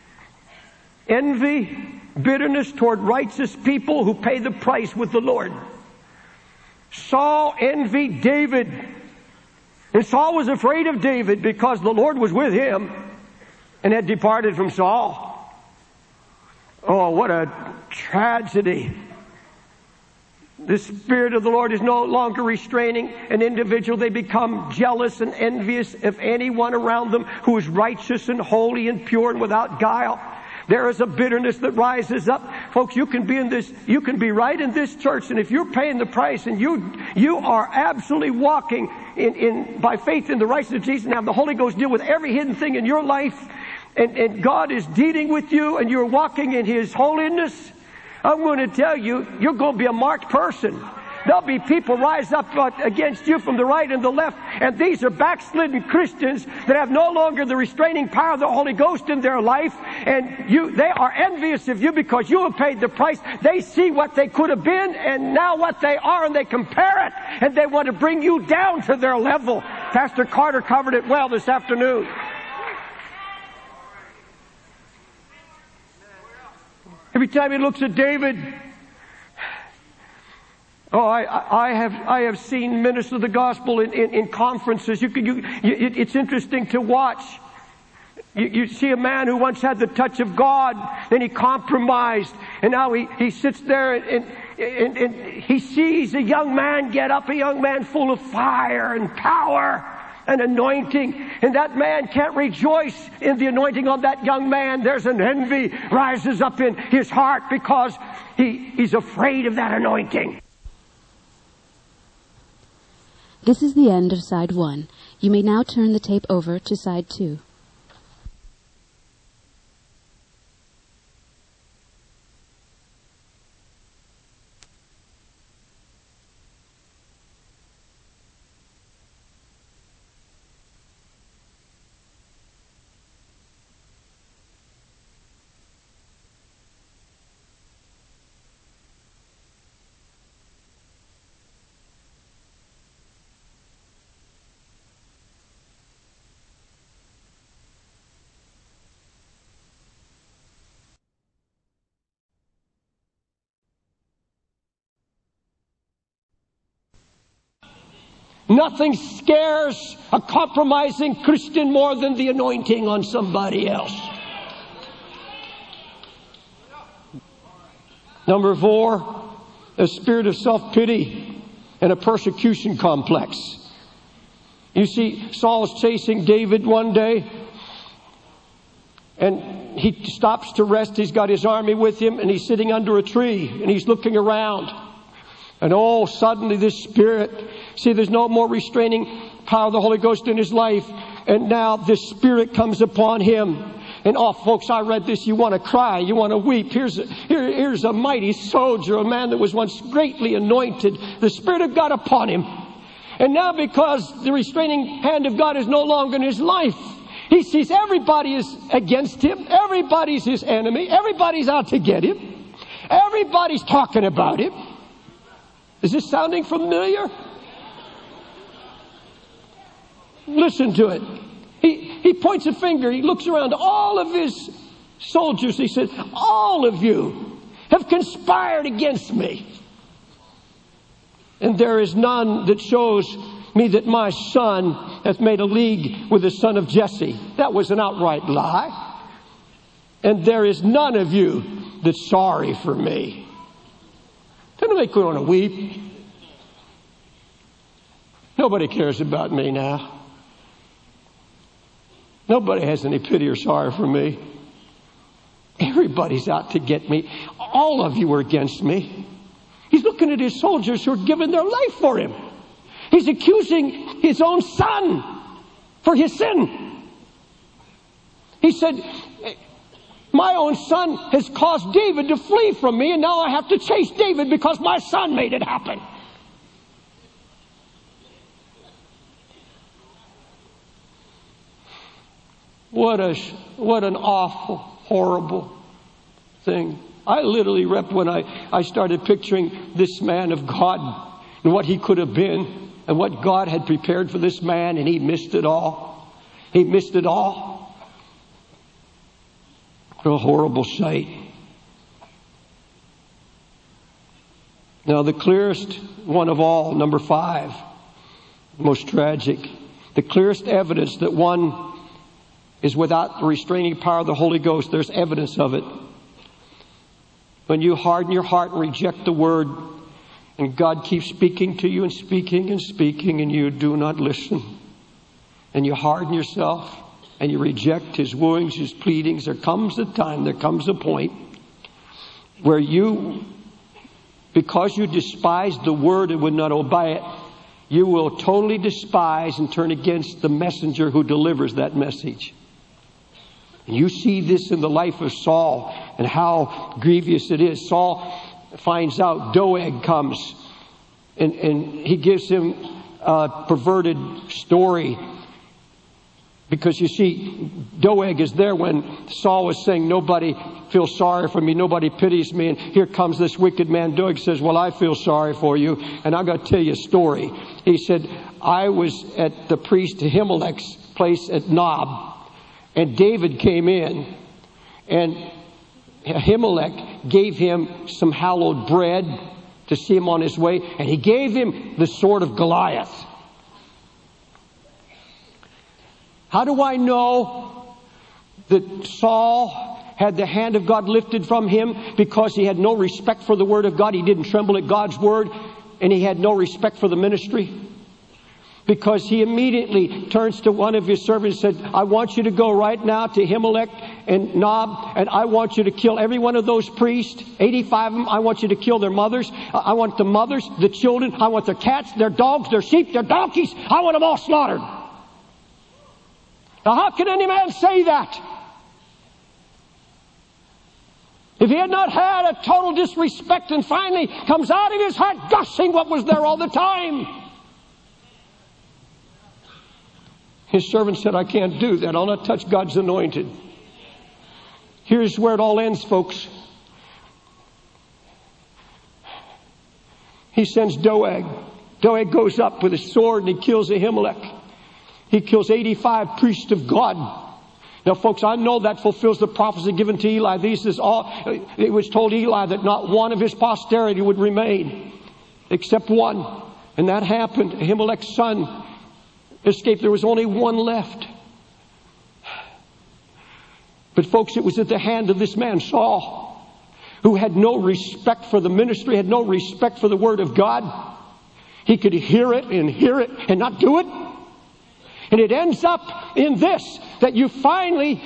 envy, bitterness toward righteous people who pay the price with the Lord. Saul envied David. And Saul was afraid of David because the Lord was with him and had departed from Saul. Oh, what a tragedy. The Spirit of the Lord is no longer restraining an individual. They become jealous and envious of anyone around them who is righteous and holy and pure and without guile. There is a bitterness that rises up. Folks, you can be in this, you can be right in this church, and if you're paying the price and you, you are absolutely walking in, in, by faith in the righteousness of Jesus and have the Holy Ghost deal with every hidden thing in your life, and, and God is dealing with you and you're walking in His holiness, I'm going to tell you, you're going to be a marked person. There'll be people rise up against you from the right and the left, and these are backslidden Christians that have no longer the restraining power of the Holy Ghost in their life, and you, they are envious of you because you have paid the price. They see what they could have been and now what they are, and they compare it, and they want to bring you down to their level. Pastor Carter covered it well this afternoon. Every time he looks at David, oh, I, I have I have seen minister the gospel in, in, in conferences. You can, you, it, it's interesting to watch. You, you see a man who once had the touch of God, then he compromised, and now he, he sits there and, and, and he sees a young man get up, a young man full of fire and power and anointing, and that man can't rejoice in the anointing of that young man. There's an envy rises up in his heart because he, he's afraid of that anointing. This is the end of side one. You may now turn the tape over to side two. Nothing scares a compromising Christian more than the anointing on somebody else. Number four, a spirit of self-pity and a persecution complex. You see, Saul's chasing David one day, and he stops to rest. He's got his army with him, and he's sitting under a tree, and he's looking around. And oh, suddenly this spirit, see, there's no more restraining power of the Holy Ghost in his life. And now this spirit comes upon him. And oh, folks, I read this. You want to cry. You want to weep. Here's a, here, here's a mighty soldier, a man that was once greatly anointed. The Spirit of God upon him. And now because the restraining hand of God is no longer in his life, he sees everybody is against him. Everybody's his enemy. Everybody's out to get him. Everybody's talking about him. Is this sounding familiar? Listen to it. He, he points a finger. He looks around all of his soldiers. He said, all of you have conspired against me. And there is none that shows me that my son hath made a league with the son of Jesse. That was an outright lie. And there is none of you that's sorry for me. Doesn't make me want to weep. Nobody cares about me now. Nobody has any pity or sorry for me. Everybody's out to get me. All of you are against me. He's looking at his soldiers who are giving their life for him. He's accusing his own son for his sin. He said, my own son has caused David to flee from me, and now I have to chase David because my son made it happen. What a, what an awful, horrible thing. I literally wept when I, I started picturing this man of God and what he could have been and what God had prepared for this man, and he missed it all. He missed it all. What a horrible sight. Now the clearest one of all, number five, most tragic, the clearest evidence that one is without the restraining power of the Holy Ghost, there's evidence of it. When you harden your heart and reject the word, and God keeps speaking to you and speaking and speaking, and you do not listen, and you harden yourself, and you reject His wooings, His pleadings, there comes a time, there comes a point where you, because you despise the word and would not obey it, you will totally despise and turn against the messenger who delivers that message. And you see this in the life of Saul and how grievous it is. Saul finds out Doeg comes, and, and he gives him a perverted story. Because you see, Doeg is there when Saul was saying, nobody feels sorry for me, nobody pities me. And here comes this wicked man. Doeg says, well, I feel sorry for you. And I've got to tell you a story. He said, I was at the priest Ahimelech's place at Nob. And David came in. And Ahimelech gave him some hallowed bread to see him on his way, and he gave him the sword of Goliath. How do I know that Saul had the hand of God lifted from him? Because he had no respect for the word of God. He didn't tremble at God's word, and he had no respect for the ministry. Because he immediately turns to one of his servants and said, I want you to go right now to Ahimelech and Nob, and I want you to kill every one of those priests, eighty-five of them. I want you to kill their mothers. I want the mothers, the children. I want their cats, their dogs, their sheep, their donkeys. I want them all slaughtered. Now, how can any man say that? If he had not had a total disrespect and finally comes out of his heart gushing what was there all the time. His servant said, I can't do that. I'll not touch God's anointed. Here's where it all ends, folks. He sends Doeg. Doeg goes up with his sword and he kills Ahimelech. He kills eighty-five priests of God. Now, folks, I know that fulfills the prophecy given to Eli. These is all. It was told Eli that not one of his posterity would remain, except one, and that happened. Ahimelech's son escaped. There was only one left. But, folks, it was at the hand of this man Saul, who had no respect for the ministry, had no respect for the word of God. He could hear it and hear it and not do it. And it ends up in this, that you finally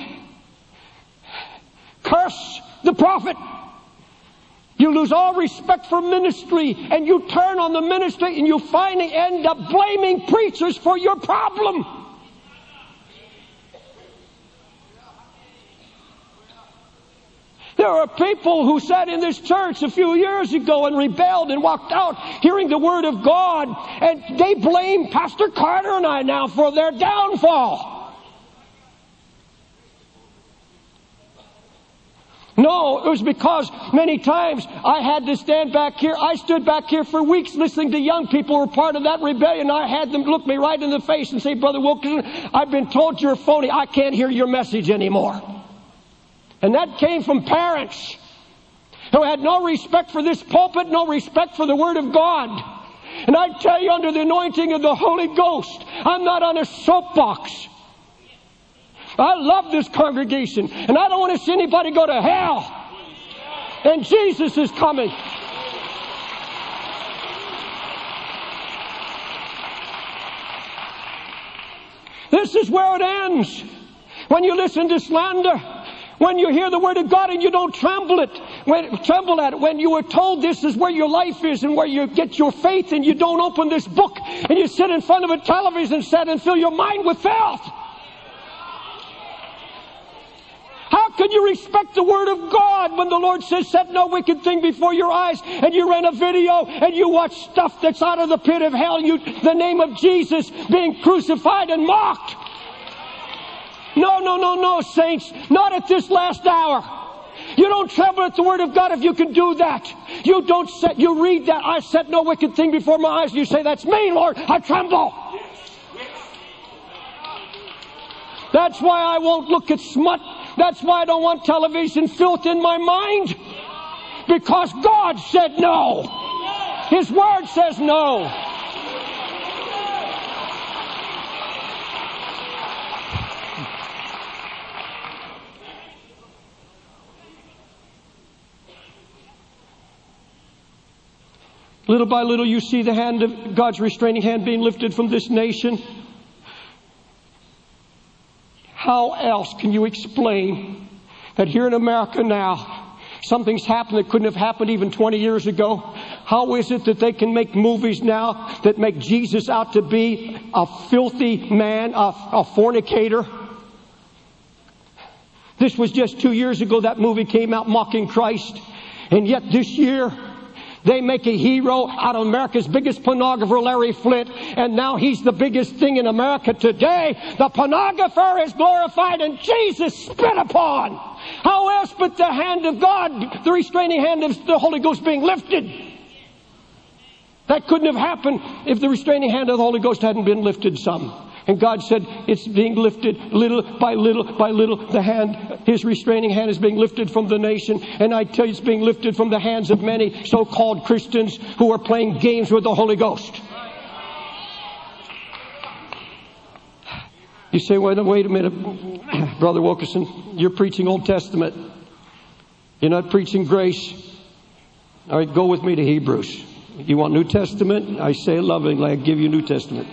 curse the prophet. You lose all respect for ministry, and you turn on the ministry, and you finally end up blaming preachers for your problem. There are people who sat in this church a few years ago and rebelled and walked out hearing the word of God, and they blame Pastor Carter and I now for their downfall. No, it was because many times I had to stand back here. I stood back here for weeks listening to young people who were part of that rebellion. I had them look me right in the face and say, Brother Wilkinson, I've been told you're phony. I can't hear your message anymore. And that came from parents who had no respect for this pulpit, no respect for the Word of God. And I tell you, under the anointing of the Holy Ghost, I'm not on a soapbox. I love this congregation, and I don't want to see anybody go to hell. And Jesus is coming. This is where it ends. When you listen to slander, when you hear the word of God and you don't tremble it, when, tremble at it, when you were told this is where your life is and where you get your faith, and you don't open this book and you sit in front of a television set and fill your mind with filth. How can you respect the word of God when the Lord says, set no wicked thing before your eyes, and you rent a video and you watch stuff that's out of the pit of hell, you, the name of Jesus being crucified and mocked? No, no, no, no, saints. Not at this last hour. You don't tremble at the word of God if you can do that. You don't set, you read that, I set no wicked thing before my eyes, and you say, that's me, Lord, I tremble. That's why I won't look at smut. That's why I don't want television filth in my mind. Because God said no. His word says no. Little by little, you see the hand of God's restraining hand being lifted from this nation. How else can you explain that here in America now, something's happened that couldn't have happened even twenty years ago? How is it that they can make movies now that make Jesus out to be a filthy man, a, a fornicator? This was just two years ago that movie came out mocking Christ. And yet this year, they make a hero out of America's biggest pornographer, Larry Flynt, and now he's the biggest thing in America today. The pornographer is glorified and Jesus spit upon. How else but the hand of God, the restraining hand of the Holy Ghost being lifted? That couldn't have happened if the restraining hand of the Holy Ghost hadn't been lifted some. And God said, it's being lifted little by little by little. The hand, His restraining hand is being lifted from the nation. And I tell you, it's being lifted from the hands of many so-called Christians who are playing games with the Holy Ghost. You say, wait, wait a minute, Brother Wilkerson, you're preaching Old Testament. You're not preaching grace. All right, go with me to Hebrews. You want New Testament? I say it lovingly, I give you New Testament.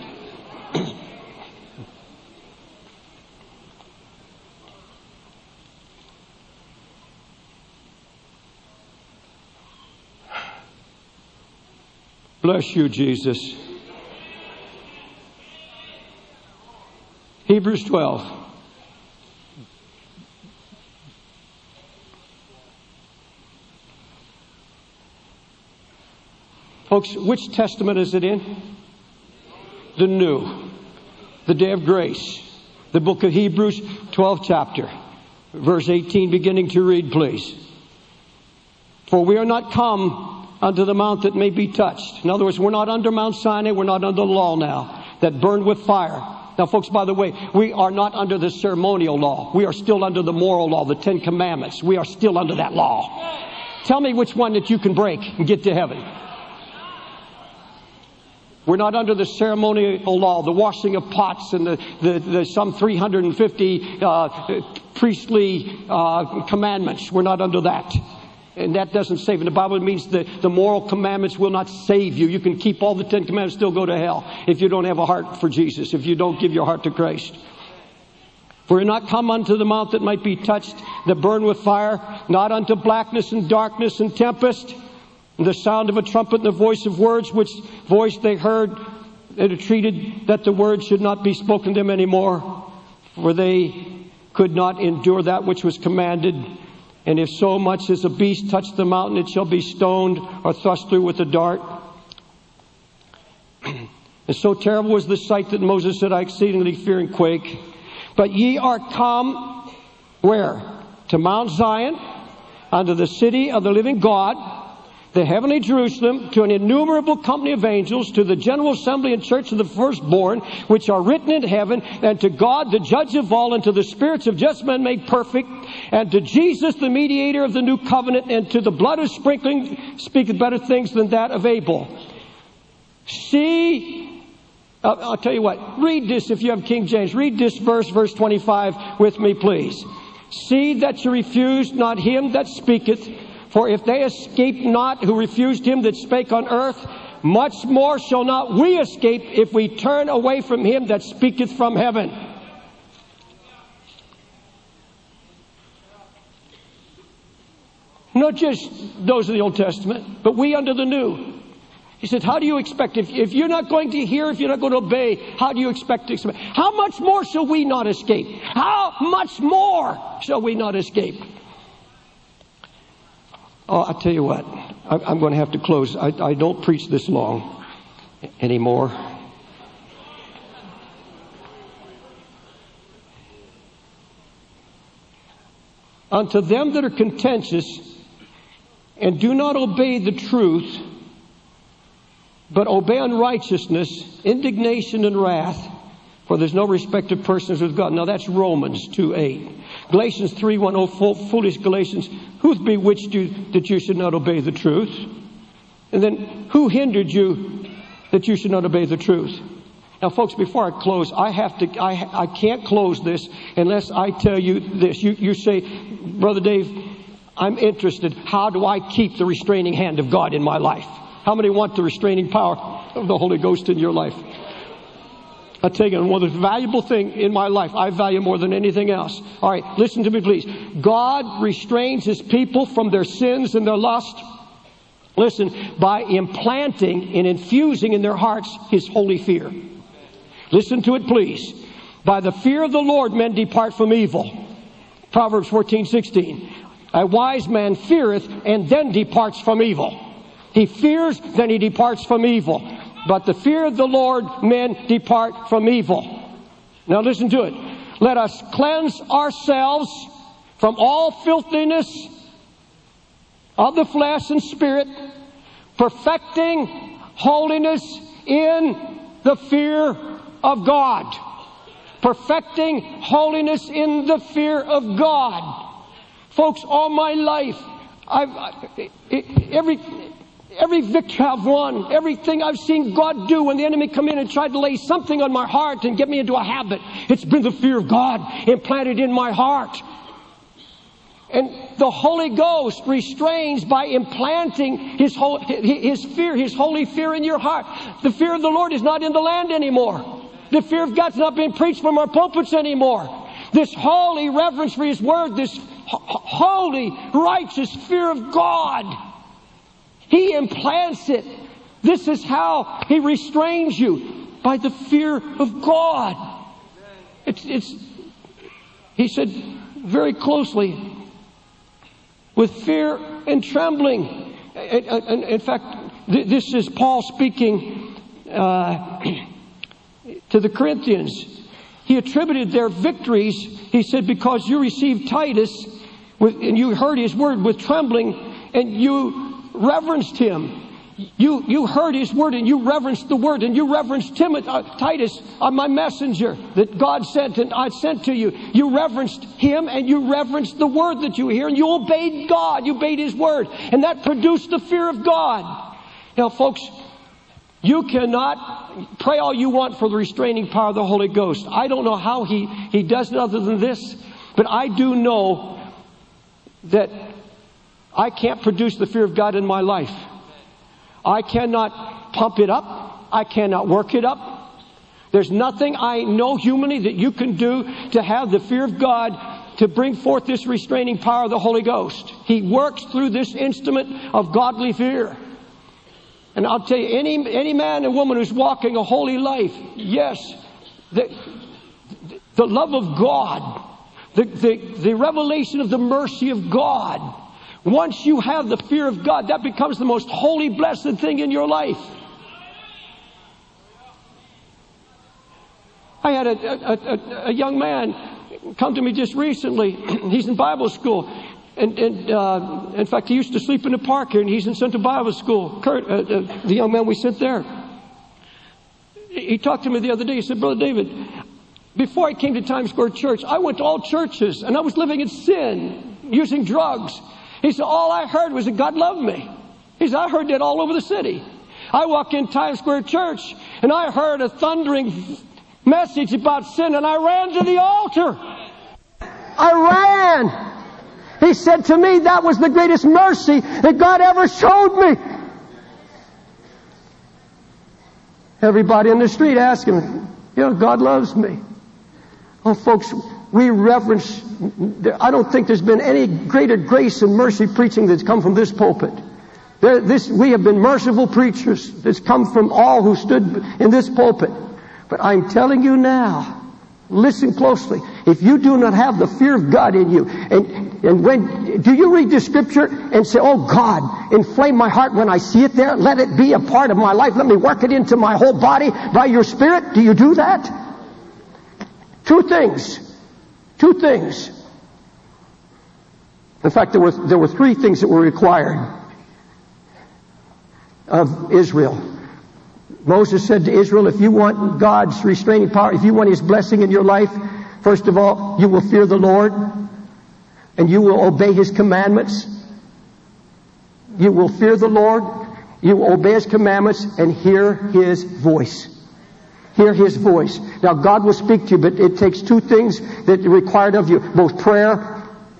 Bless you, Jesus. Hebrews twelve. Folks, which testament is it in? The New. The day of grace. The book of Hebrews, twelfth chapter. Verse eighteen, beginning to read, please. For we are not come unto the mount that may be touched. In other words, we're not under Mount Sinai. We're not under the law now that burned with fire. Now, folks, by the way, we are not under the ceremonial law. We are still under the moral law, the Ten Commandments. We are still under that law. Tell me which one that you can break and get to heaven. We're not under the ceremonial law, the washing of pots and the, the, the some three hundred fifty uh, priestly uh, commandments. We're not under that. And that doesn't save. In the Bible, it means that the moral commandments will not save you. You can keep all the Ten Commandments, still go to hell if you don't have a heart for Jesus, if you don't give your heart to Christ. For we're not come unto the mount that might be touched, that burn with fire, not unto blackness and darkness and tempest, and the sound of a trumpet and the voice of words, which voice they heard, they entreated that the words should not be spoken to them anymore, for they could not endure that which was commanded. And if so much as a beast touch the mountain, it shall be stoned or thrust through with a dart. And so terrible was the sight that Moses said, I exceedingly fear and quake. But ye are come, where? To Mount Zion, unto the city of the living God, the heavenly Jerusalem, to an innumerable company of angels, to the general assembly and church of the firstborn, which are written in heaven, and to God, the judge of all, and to the spirits of just men made perfect, and to Jesus, the mediator of the new covenant, and to the blood of sprinkling, speaketh better things than that of Abel. See, uh, I'll tell you what, read this if you have King James. Read this verse, verse twenty-five with me, please. See that you refuse not him that speaketh, for if they escape not who refused him that spake on earth, much more shall not we escape if we turn away from him that speaketh from heaven. Not just those of the Old Testament, but we under the New. He said, how do you expect, if, if you're not going to hear, if you're not going to obey, how do you expect to escape? How much more shall we not escape? How much more shall we not escape? Oh, I'll tell you what, I'm going to have to close. I, I don't preach this long anymore. Unto them that are contentious and do not obey the truth, but obey unrighteousness, indignation and wrath, for there's no respect of persons with God. Now that's Romans two eight. Galatians three one, oh foolish Galatians, who hath bewitched you that you should not obey the truth? And then, who hindered you that you should not obey the truth? Now, folks, before I close, I have to, I, I can't close this unless I tell you this. You, you say, Brother Dave, I'm interested. How do I keep the restraining hand of God in my life? How many want the restraining power of the Holy Ghost in your life? I'll tell you, one of the valuable thing in my life, I value more than anything else. All right, listen to me, please. God restrains His people from their sins and their lust. Listen, by implanting and infusing in their hearts His holy fear. Listen to it, please. By the fear of the Lord, men depart from evil. Proverbs fourteen sixteen. A wise man feareth and then departs from evil. He fears, then he departs from evil. But the fear of the Lord, men depart from evil. Now listen to it. Let us cleanse ourselves from all filthiness of the flesh and spirit, perfecting holiness in the fear of God. perfecting holiness in the fear of God. Folks, all my life, I've, I, every, every victory I've won, everything I've seen God do when the enemy come in and tried to lay something on my heart and get me into a habit, it's been the fear of God implanted in my heart. And the Holy Ghost restrains by implanting His, whole, His fear, His holy fear in your heart. The fear of the Lord is not in the land anymore. The fear of God's not being preached from our pulpits anymore. This holy reverence for His Word, this holy, righteous fear of God, He implants it. This is how He restrains you, by the fear of God. It's, it's, He said very closely, with fear and trembling. In fact, this is Paul speaking uh, to the Corinthians. He attributed their victories, he said, because you received Titus with, and you heard his word with trembling, and you reverenced him. You you heard his word and you reverenced the word, and you reverenced Timothy, uh, Titus, uh, my messenger that God sent and I sent to you. You reverenced him and you reverenced the word that you hear, and you obeyed God. You obeyed His word, and that produced the fear of God. Now, folks, you cannot pray all you want for the restraining power of the Holy Ghost. I don't know how He He does it other than this, but I do know that I can't produce the fear of God in my life. I cannot pump it up. I cannot work it up. There's nothing I know humanly that you can do to have the fear of God to bring forth this restraining power of the Holy Ghost. He works through this instrument of godly fear. And I'll tell you, any any man and woman who's walking a holy life, yes, the, the love of God, the, the, the revelation of the mercy of God, once you have the fear of God, that becomes the most holy, blessed thing in your life. I had a, a, a, a young man come to me just recently. He's in Bible school. And, and uh, in fact, he used to sleep in the park here, and he's in Central Bible School. Kurt, uh, uh, the young man we sent there. He talked to me the other day. He said, Brother David, before I came to Times Square Church, I went to all churches, and I was living in sin, using drugs. He said, all I heard was that God loved me. He said, I heard that all over the city. I walked in Times Square Church, and I heard a thundering message about sin, and I ran to the altar. I ran. He said to me, that was the greatest mercy that God ever showed me. Everybody in the street asked him, you know, God loves me. Oh, folks, we reverence, I don't think there's been any greater grace and mercy preaching that's come from this pulpit. There, this, we have been merciful preachers that's come from all who stood in this pulpit. But I'm telling you now, listen closely. If you do not have the fear of God in you, and, and when, do you read the scripture and say, oh God, inflame my heart when I see it there? Let it be a part of my life. Let me work it into my whole body by your Spirit. Do you do that? Two things. Two things. In fact, there were, there were three things that were required of Israel. Moses said to Israel, if you want God's restraining power, if you want His blessing in your life, first of all, you will fear the Lord, and you will obey His commandments. You will fear the Lord, you will obey His commandments, and hear His voice. Hear His voice. Now, God will speak to you, but it takes two things that are required of you, both prayer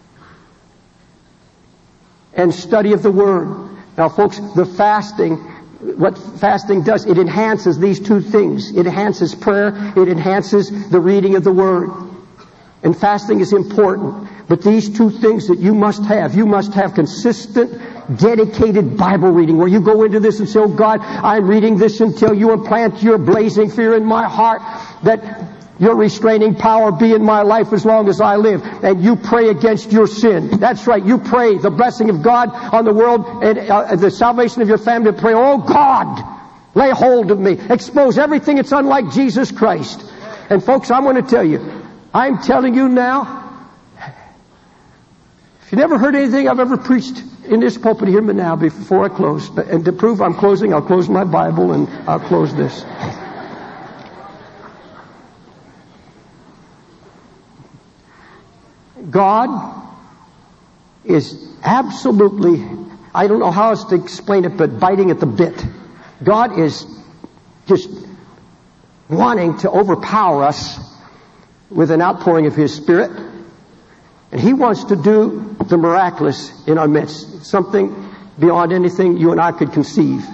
and study of the Word. Now, folks, the fasting, what fasting does, it enhances these two things. It enhances prayer, it enhances the reading of the Word. And fasting is important. But these two things that you must have, you must have consistent, dedicated Bible reading, where you go into this and say, oh God, I'm reading this until you implant your blazing fear in my heart, that your restraining power be in my life as long as I live. And you pray against your sin. That's right. You pray the blessing of God on the world and uh, the salvation of your family. Pray, oh God, lay hold of me. Expose everything that's unlike Jesus Christ. And folks, I'm going to tell you, I'm telling you now, if you never heard anything I've ever preached in this pulpit, hear me now before I close. And to prove I'm closing, I'll close my Bible and I'll close this. God is absolutely, I don't know how else to explain it, but biting at the bit. God is just wanting to overpower us with an outpouring of His Spirit. And He wants to do the miraculous in our midst. Something beyond anything you and I could conceive.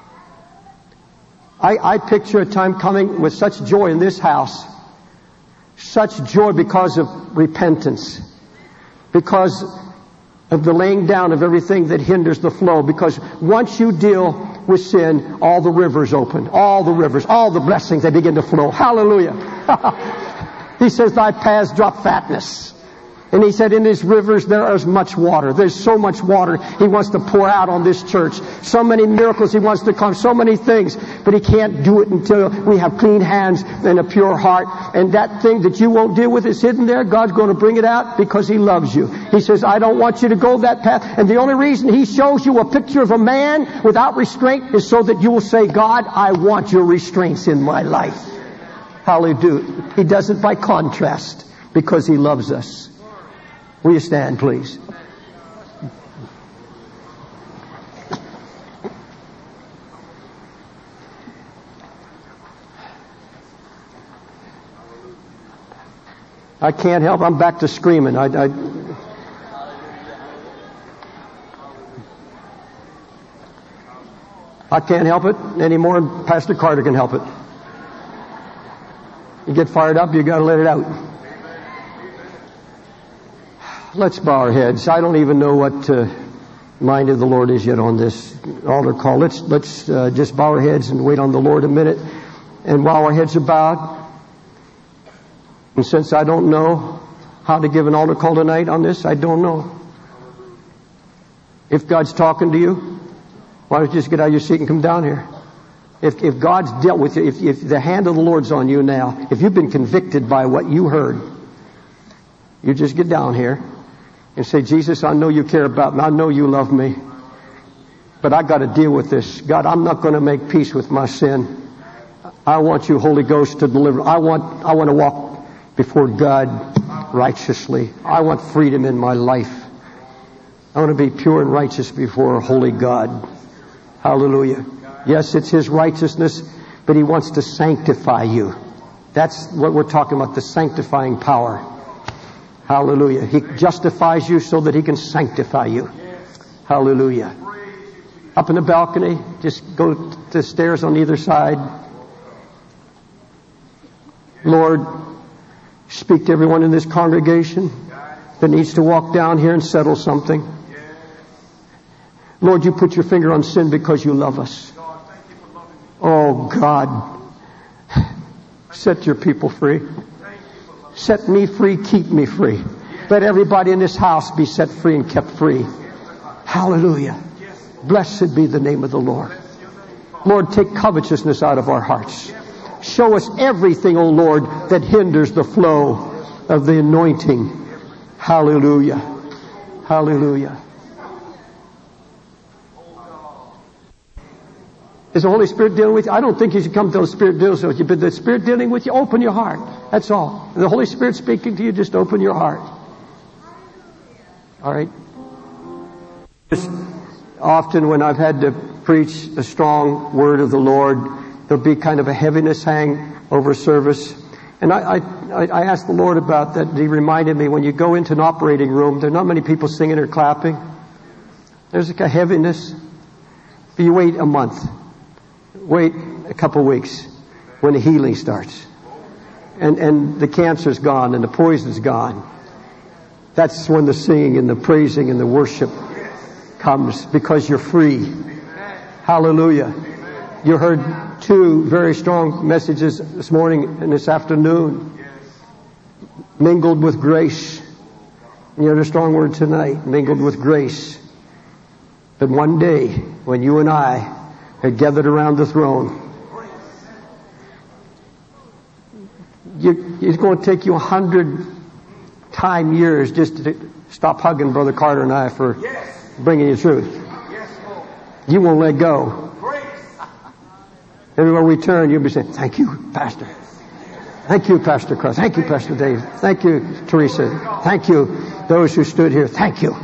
I, I picture a time coming with such joy in this house. Such joy because of repentance. Because of the laying down of everything that hinders the flow. Because once you deal with sin, all the rivers open. All the rivers, all the blessings, they begin to flow. Hallelujah. He says, thy paths drop fatness. And He said, in these rivers there is much water. There's so much water He wants to pour out on this church. So many miracles He wants to come. So many things. But He can't do it until we have clean hands and a pure heart. And that thing that you won't deal with is hidden there. God's going to bring it out because He loves you. He says, I don't want you to go that path. And the only reason He shows you a picture of a man without restraint is so that you will say, God, I want your restraints in my life. Hallelujah. He does it by contrast because He loves us. Will you stand, please? I can't help. I'm back to screaming. I, I, I can't help it anymore, and Pastor Carter can help it. You get fired up, you got to let it out. Let's bow our heads. I don't even know what uh, mind of the Lord is yet on this altar call. Let's let's uh, just bow our heads and wait on the Lord a minute. And while our heads are bowed, and since I don't know how to give an altar call tonight on this, I don't know. If God's talking to you, why don't you just get out of your seat and come down here? If, if God's dealt with you, if, if the hand of the Lord's on you now, if you've been convicted by what you heard, you just get down here and say, Jesus, I know you care about me. I know you love me. But I got to deal with this. God, I'm not going to make peace with my sin. I want you, Holy Ghost, to deliver. I want, I want to walk before God righteously. I want freedom in my life. I want to be pure and righteous before a holy God. Hallelujah. Yes, it's His righteousness, but He wants to sanctify you. That's what we're talking about, the sanctifying power. Hallelujah. He justifies you so that He can sanctify you. Hallelujah. Up in the balcony, just go to the stairs on either side. Lord, speak to everyone in this congregation that needs to walk down here and settle something. Lord, you put your finger on sin because you love us. Oh God, set your people free. Set me free, keep me free. Let everybody in this house be set free and kept free. Hallelujah. Blessed be the name of the Lord. Lord, take covetousness out of our hearts. Show us everything, O Lord, that hinders the flow of the anointing. Hallelujah. Hallelujah. Is the Holy Spirit dealing with you? I don't think you should come till the Spirit deals with you, but the Spirit dealing with you, open your heart. That's all. If the Holy Spirit speaking to you, just open your heart. All right? Just often when I've had to preach a strong word of the Lord, there'll be kind of a heaviness hang over service. And I, I, I asked the Lord about that. He reminded me, when you go into an operating room, there are not many people singing or clapping. There's like a heaviness. But you wait a month. Wait a couple of weeks when the healing starts. And, and the cancer's gone and the poison's gone. That's when the singing and the praising and the worship comes, because you're free. Hallelujah. You heard two very strong messages this morning and this afternoon. Mingled with grace. And you heard a strong word tonight. Mingled with grace. But one day, when you and I are gathered around the throne, you, it's going to take you a hundred time years just to stop hugging Brother Carter and I for bringing you truth. You won't let go. Everywhere we turn, you'll be saying, thank you, Pastor. Thank you, Pastor Cross. Thank you, Pastor Dave. Thank you, Teresa. Thank you, those who stood here. Thank you.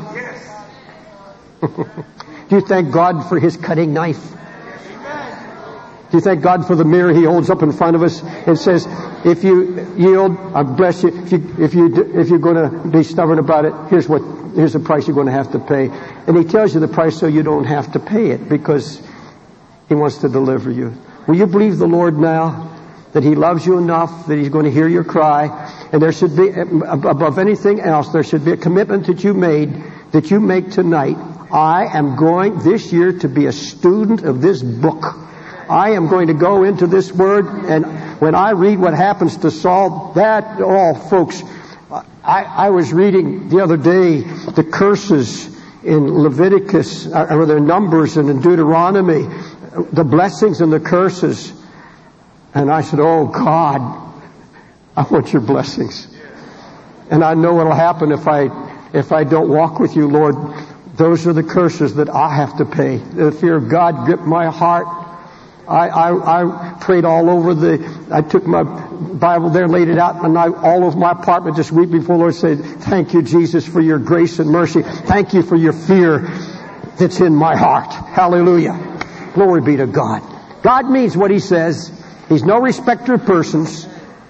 Do you thank God for His cutting knife? Do you thank God for the mirror He holds up in front of us and says, if you yield, I bless you. If you, if you, if you're going to be stubborn about it, here's what, here's the price you're going to have to pay. And He tells you the price so you don't have to pay it because He wants to deliver you. Will you believe the Lord now that He loves you enough that He's going to hear your cry? And there should be, above anything else, there should be a commitment that you made, that you make tonight. I am going this year to be a student of this book. I am going to go into this Word, and when I read what happens to Saul, that, oh, folks, I, I was reading the other day the curses in Leviticus, or the Numbers and in Deuteronomy, the blessings and the curses. And I said, oh, God, I want your blessings. And I know what'll happen if I, if I don't walk with you, Lord. Those are the curses that I have to pay. The fear of God gripped my heart. I, I, I prayed all over the, I took my Bible there, laid it out, and I, all over my apartment, just weep before the Lord, said, thank you, Jesus, for your grace and mercy. Thank you for your fear that's in my heart. Hallelujah. Glory be to God. God means what He says. He's no respecter of persons.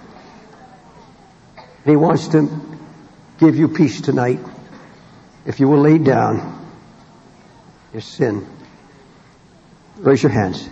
He wants to give you peace tonight. If you will lay down your sin. Raise your hands.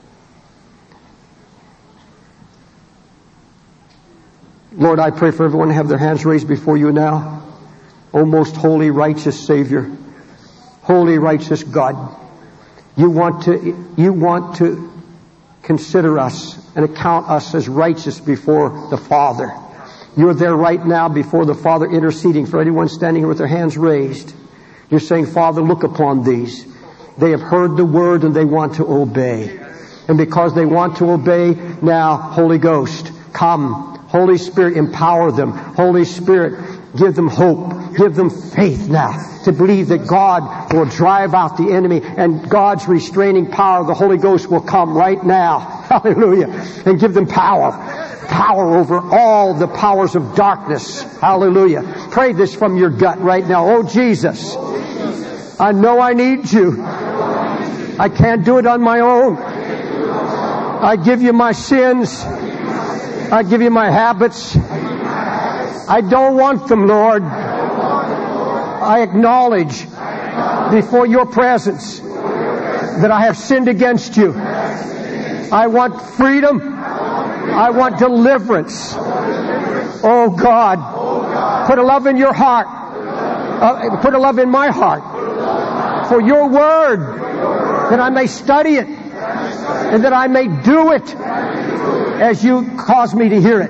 Lord, I pray for everyone to have their hands raised before you now. O most holy, righteous Savior, holy, righteous God, you want to, you want to consider us and account us as righteous before the Father. You're there right now before the Father, interceding for anyone standing here with their hands raised. You're saying, Father, look upon these. They have heard the Word and they want to obey. And because they want to obey, now, Holy Ghost, come. Holy Spirit, empower them. Holy Spirit, give them hope. Give them faith now to believe that God will drive out the enemy, and God's restraining power of the Holy Ghost will come right now. Hallelujah. And give them power. Power over all the powers of darkness. Hallelujah. Pray this from your gut right now. Oh, Jesus, I know I need you. I can't do it on my own. I give you my sins. I give you my habits. I don't want them, Lord. I acknowledge before your presence that I have sinned against you. I want freedom. I want deliverance. Oh God, put a love in your heart. Uh, put a love in my heart for your word, that I may study it and that I may do it as you cause me to hear it.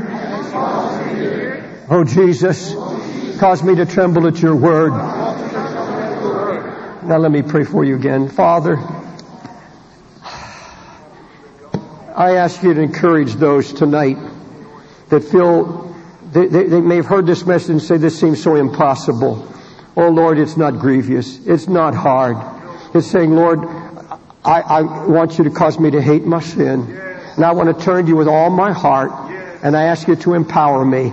Oh Jesus, cause me to tremble at your word. Now let me pray for you again. Father, I ask you to encourage those tonight that feel they, they, they may have heard this message and say, this seems so impossible. Oh Lord, it's not grievous. It's not hard. It's saying, Lord, I, I want you to cause me to hate my sin. And I want to turn to you with all my heart. And I ask you to empower me.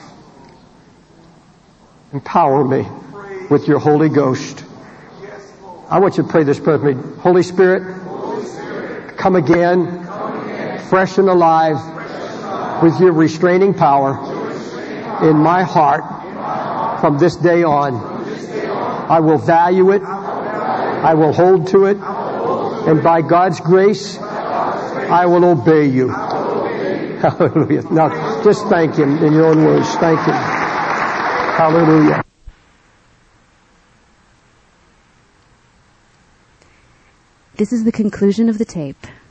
Empower me with your Holy Ghost. I want you to pray this prayer with me. Holy Spirit, come again, fresh and alive, with your restraining power in my heart from this day on. I will value it. I will hold to it. And by God's grace, I will obey you. Hallelujah. Now, just thank Him in your own words. Thank Him. Hallelujah. This is the conclusion of the tape.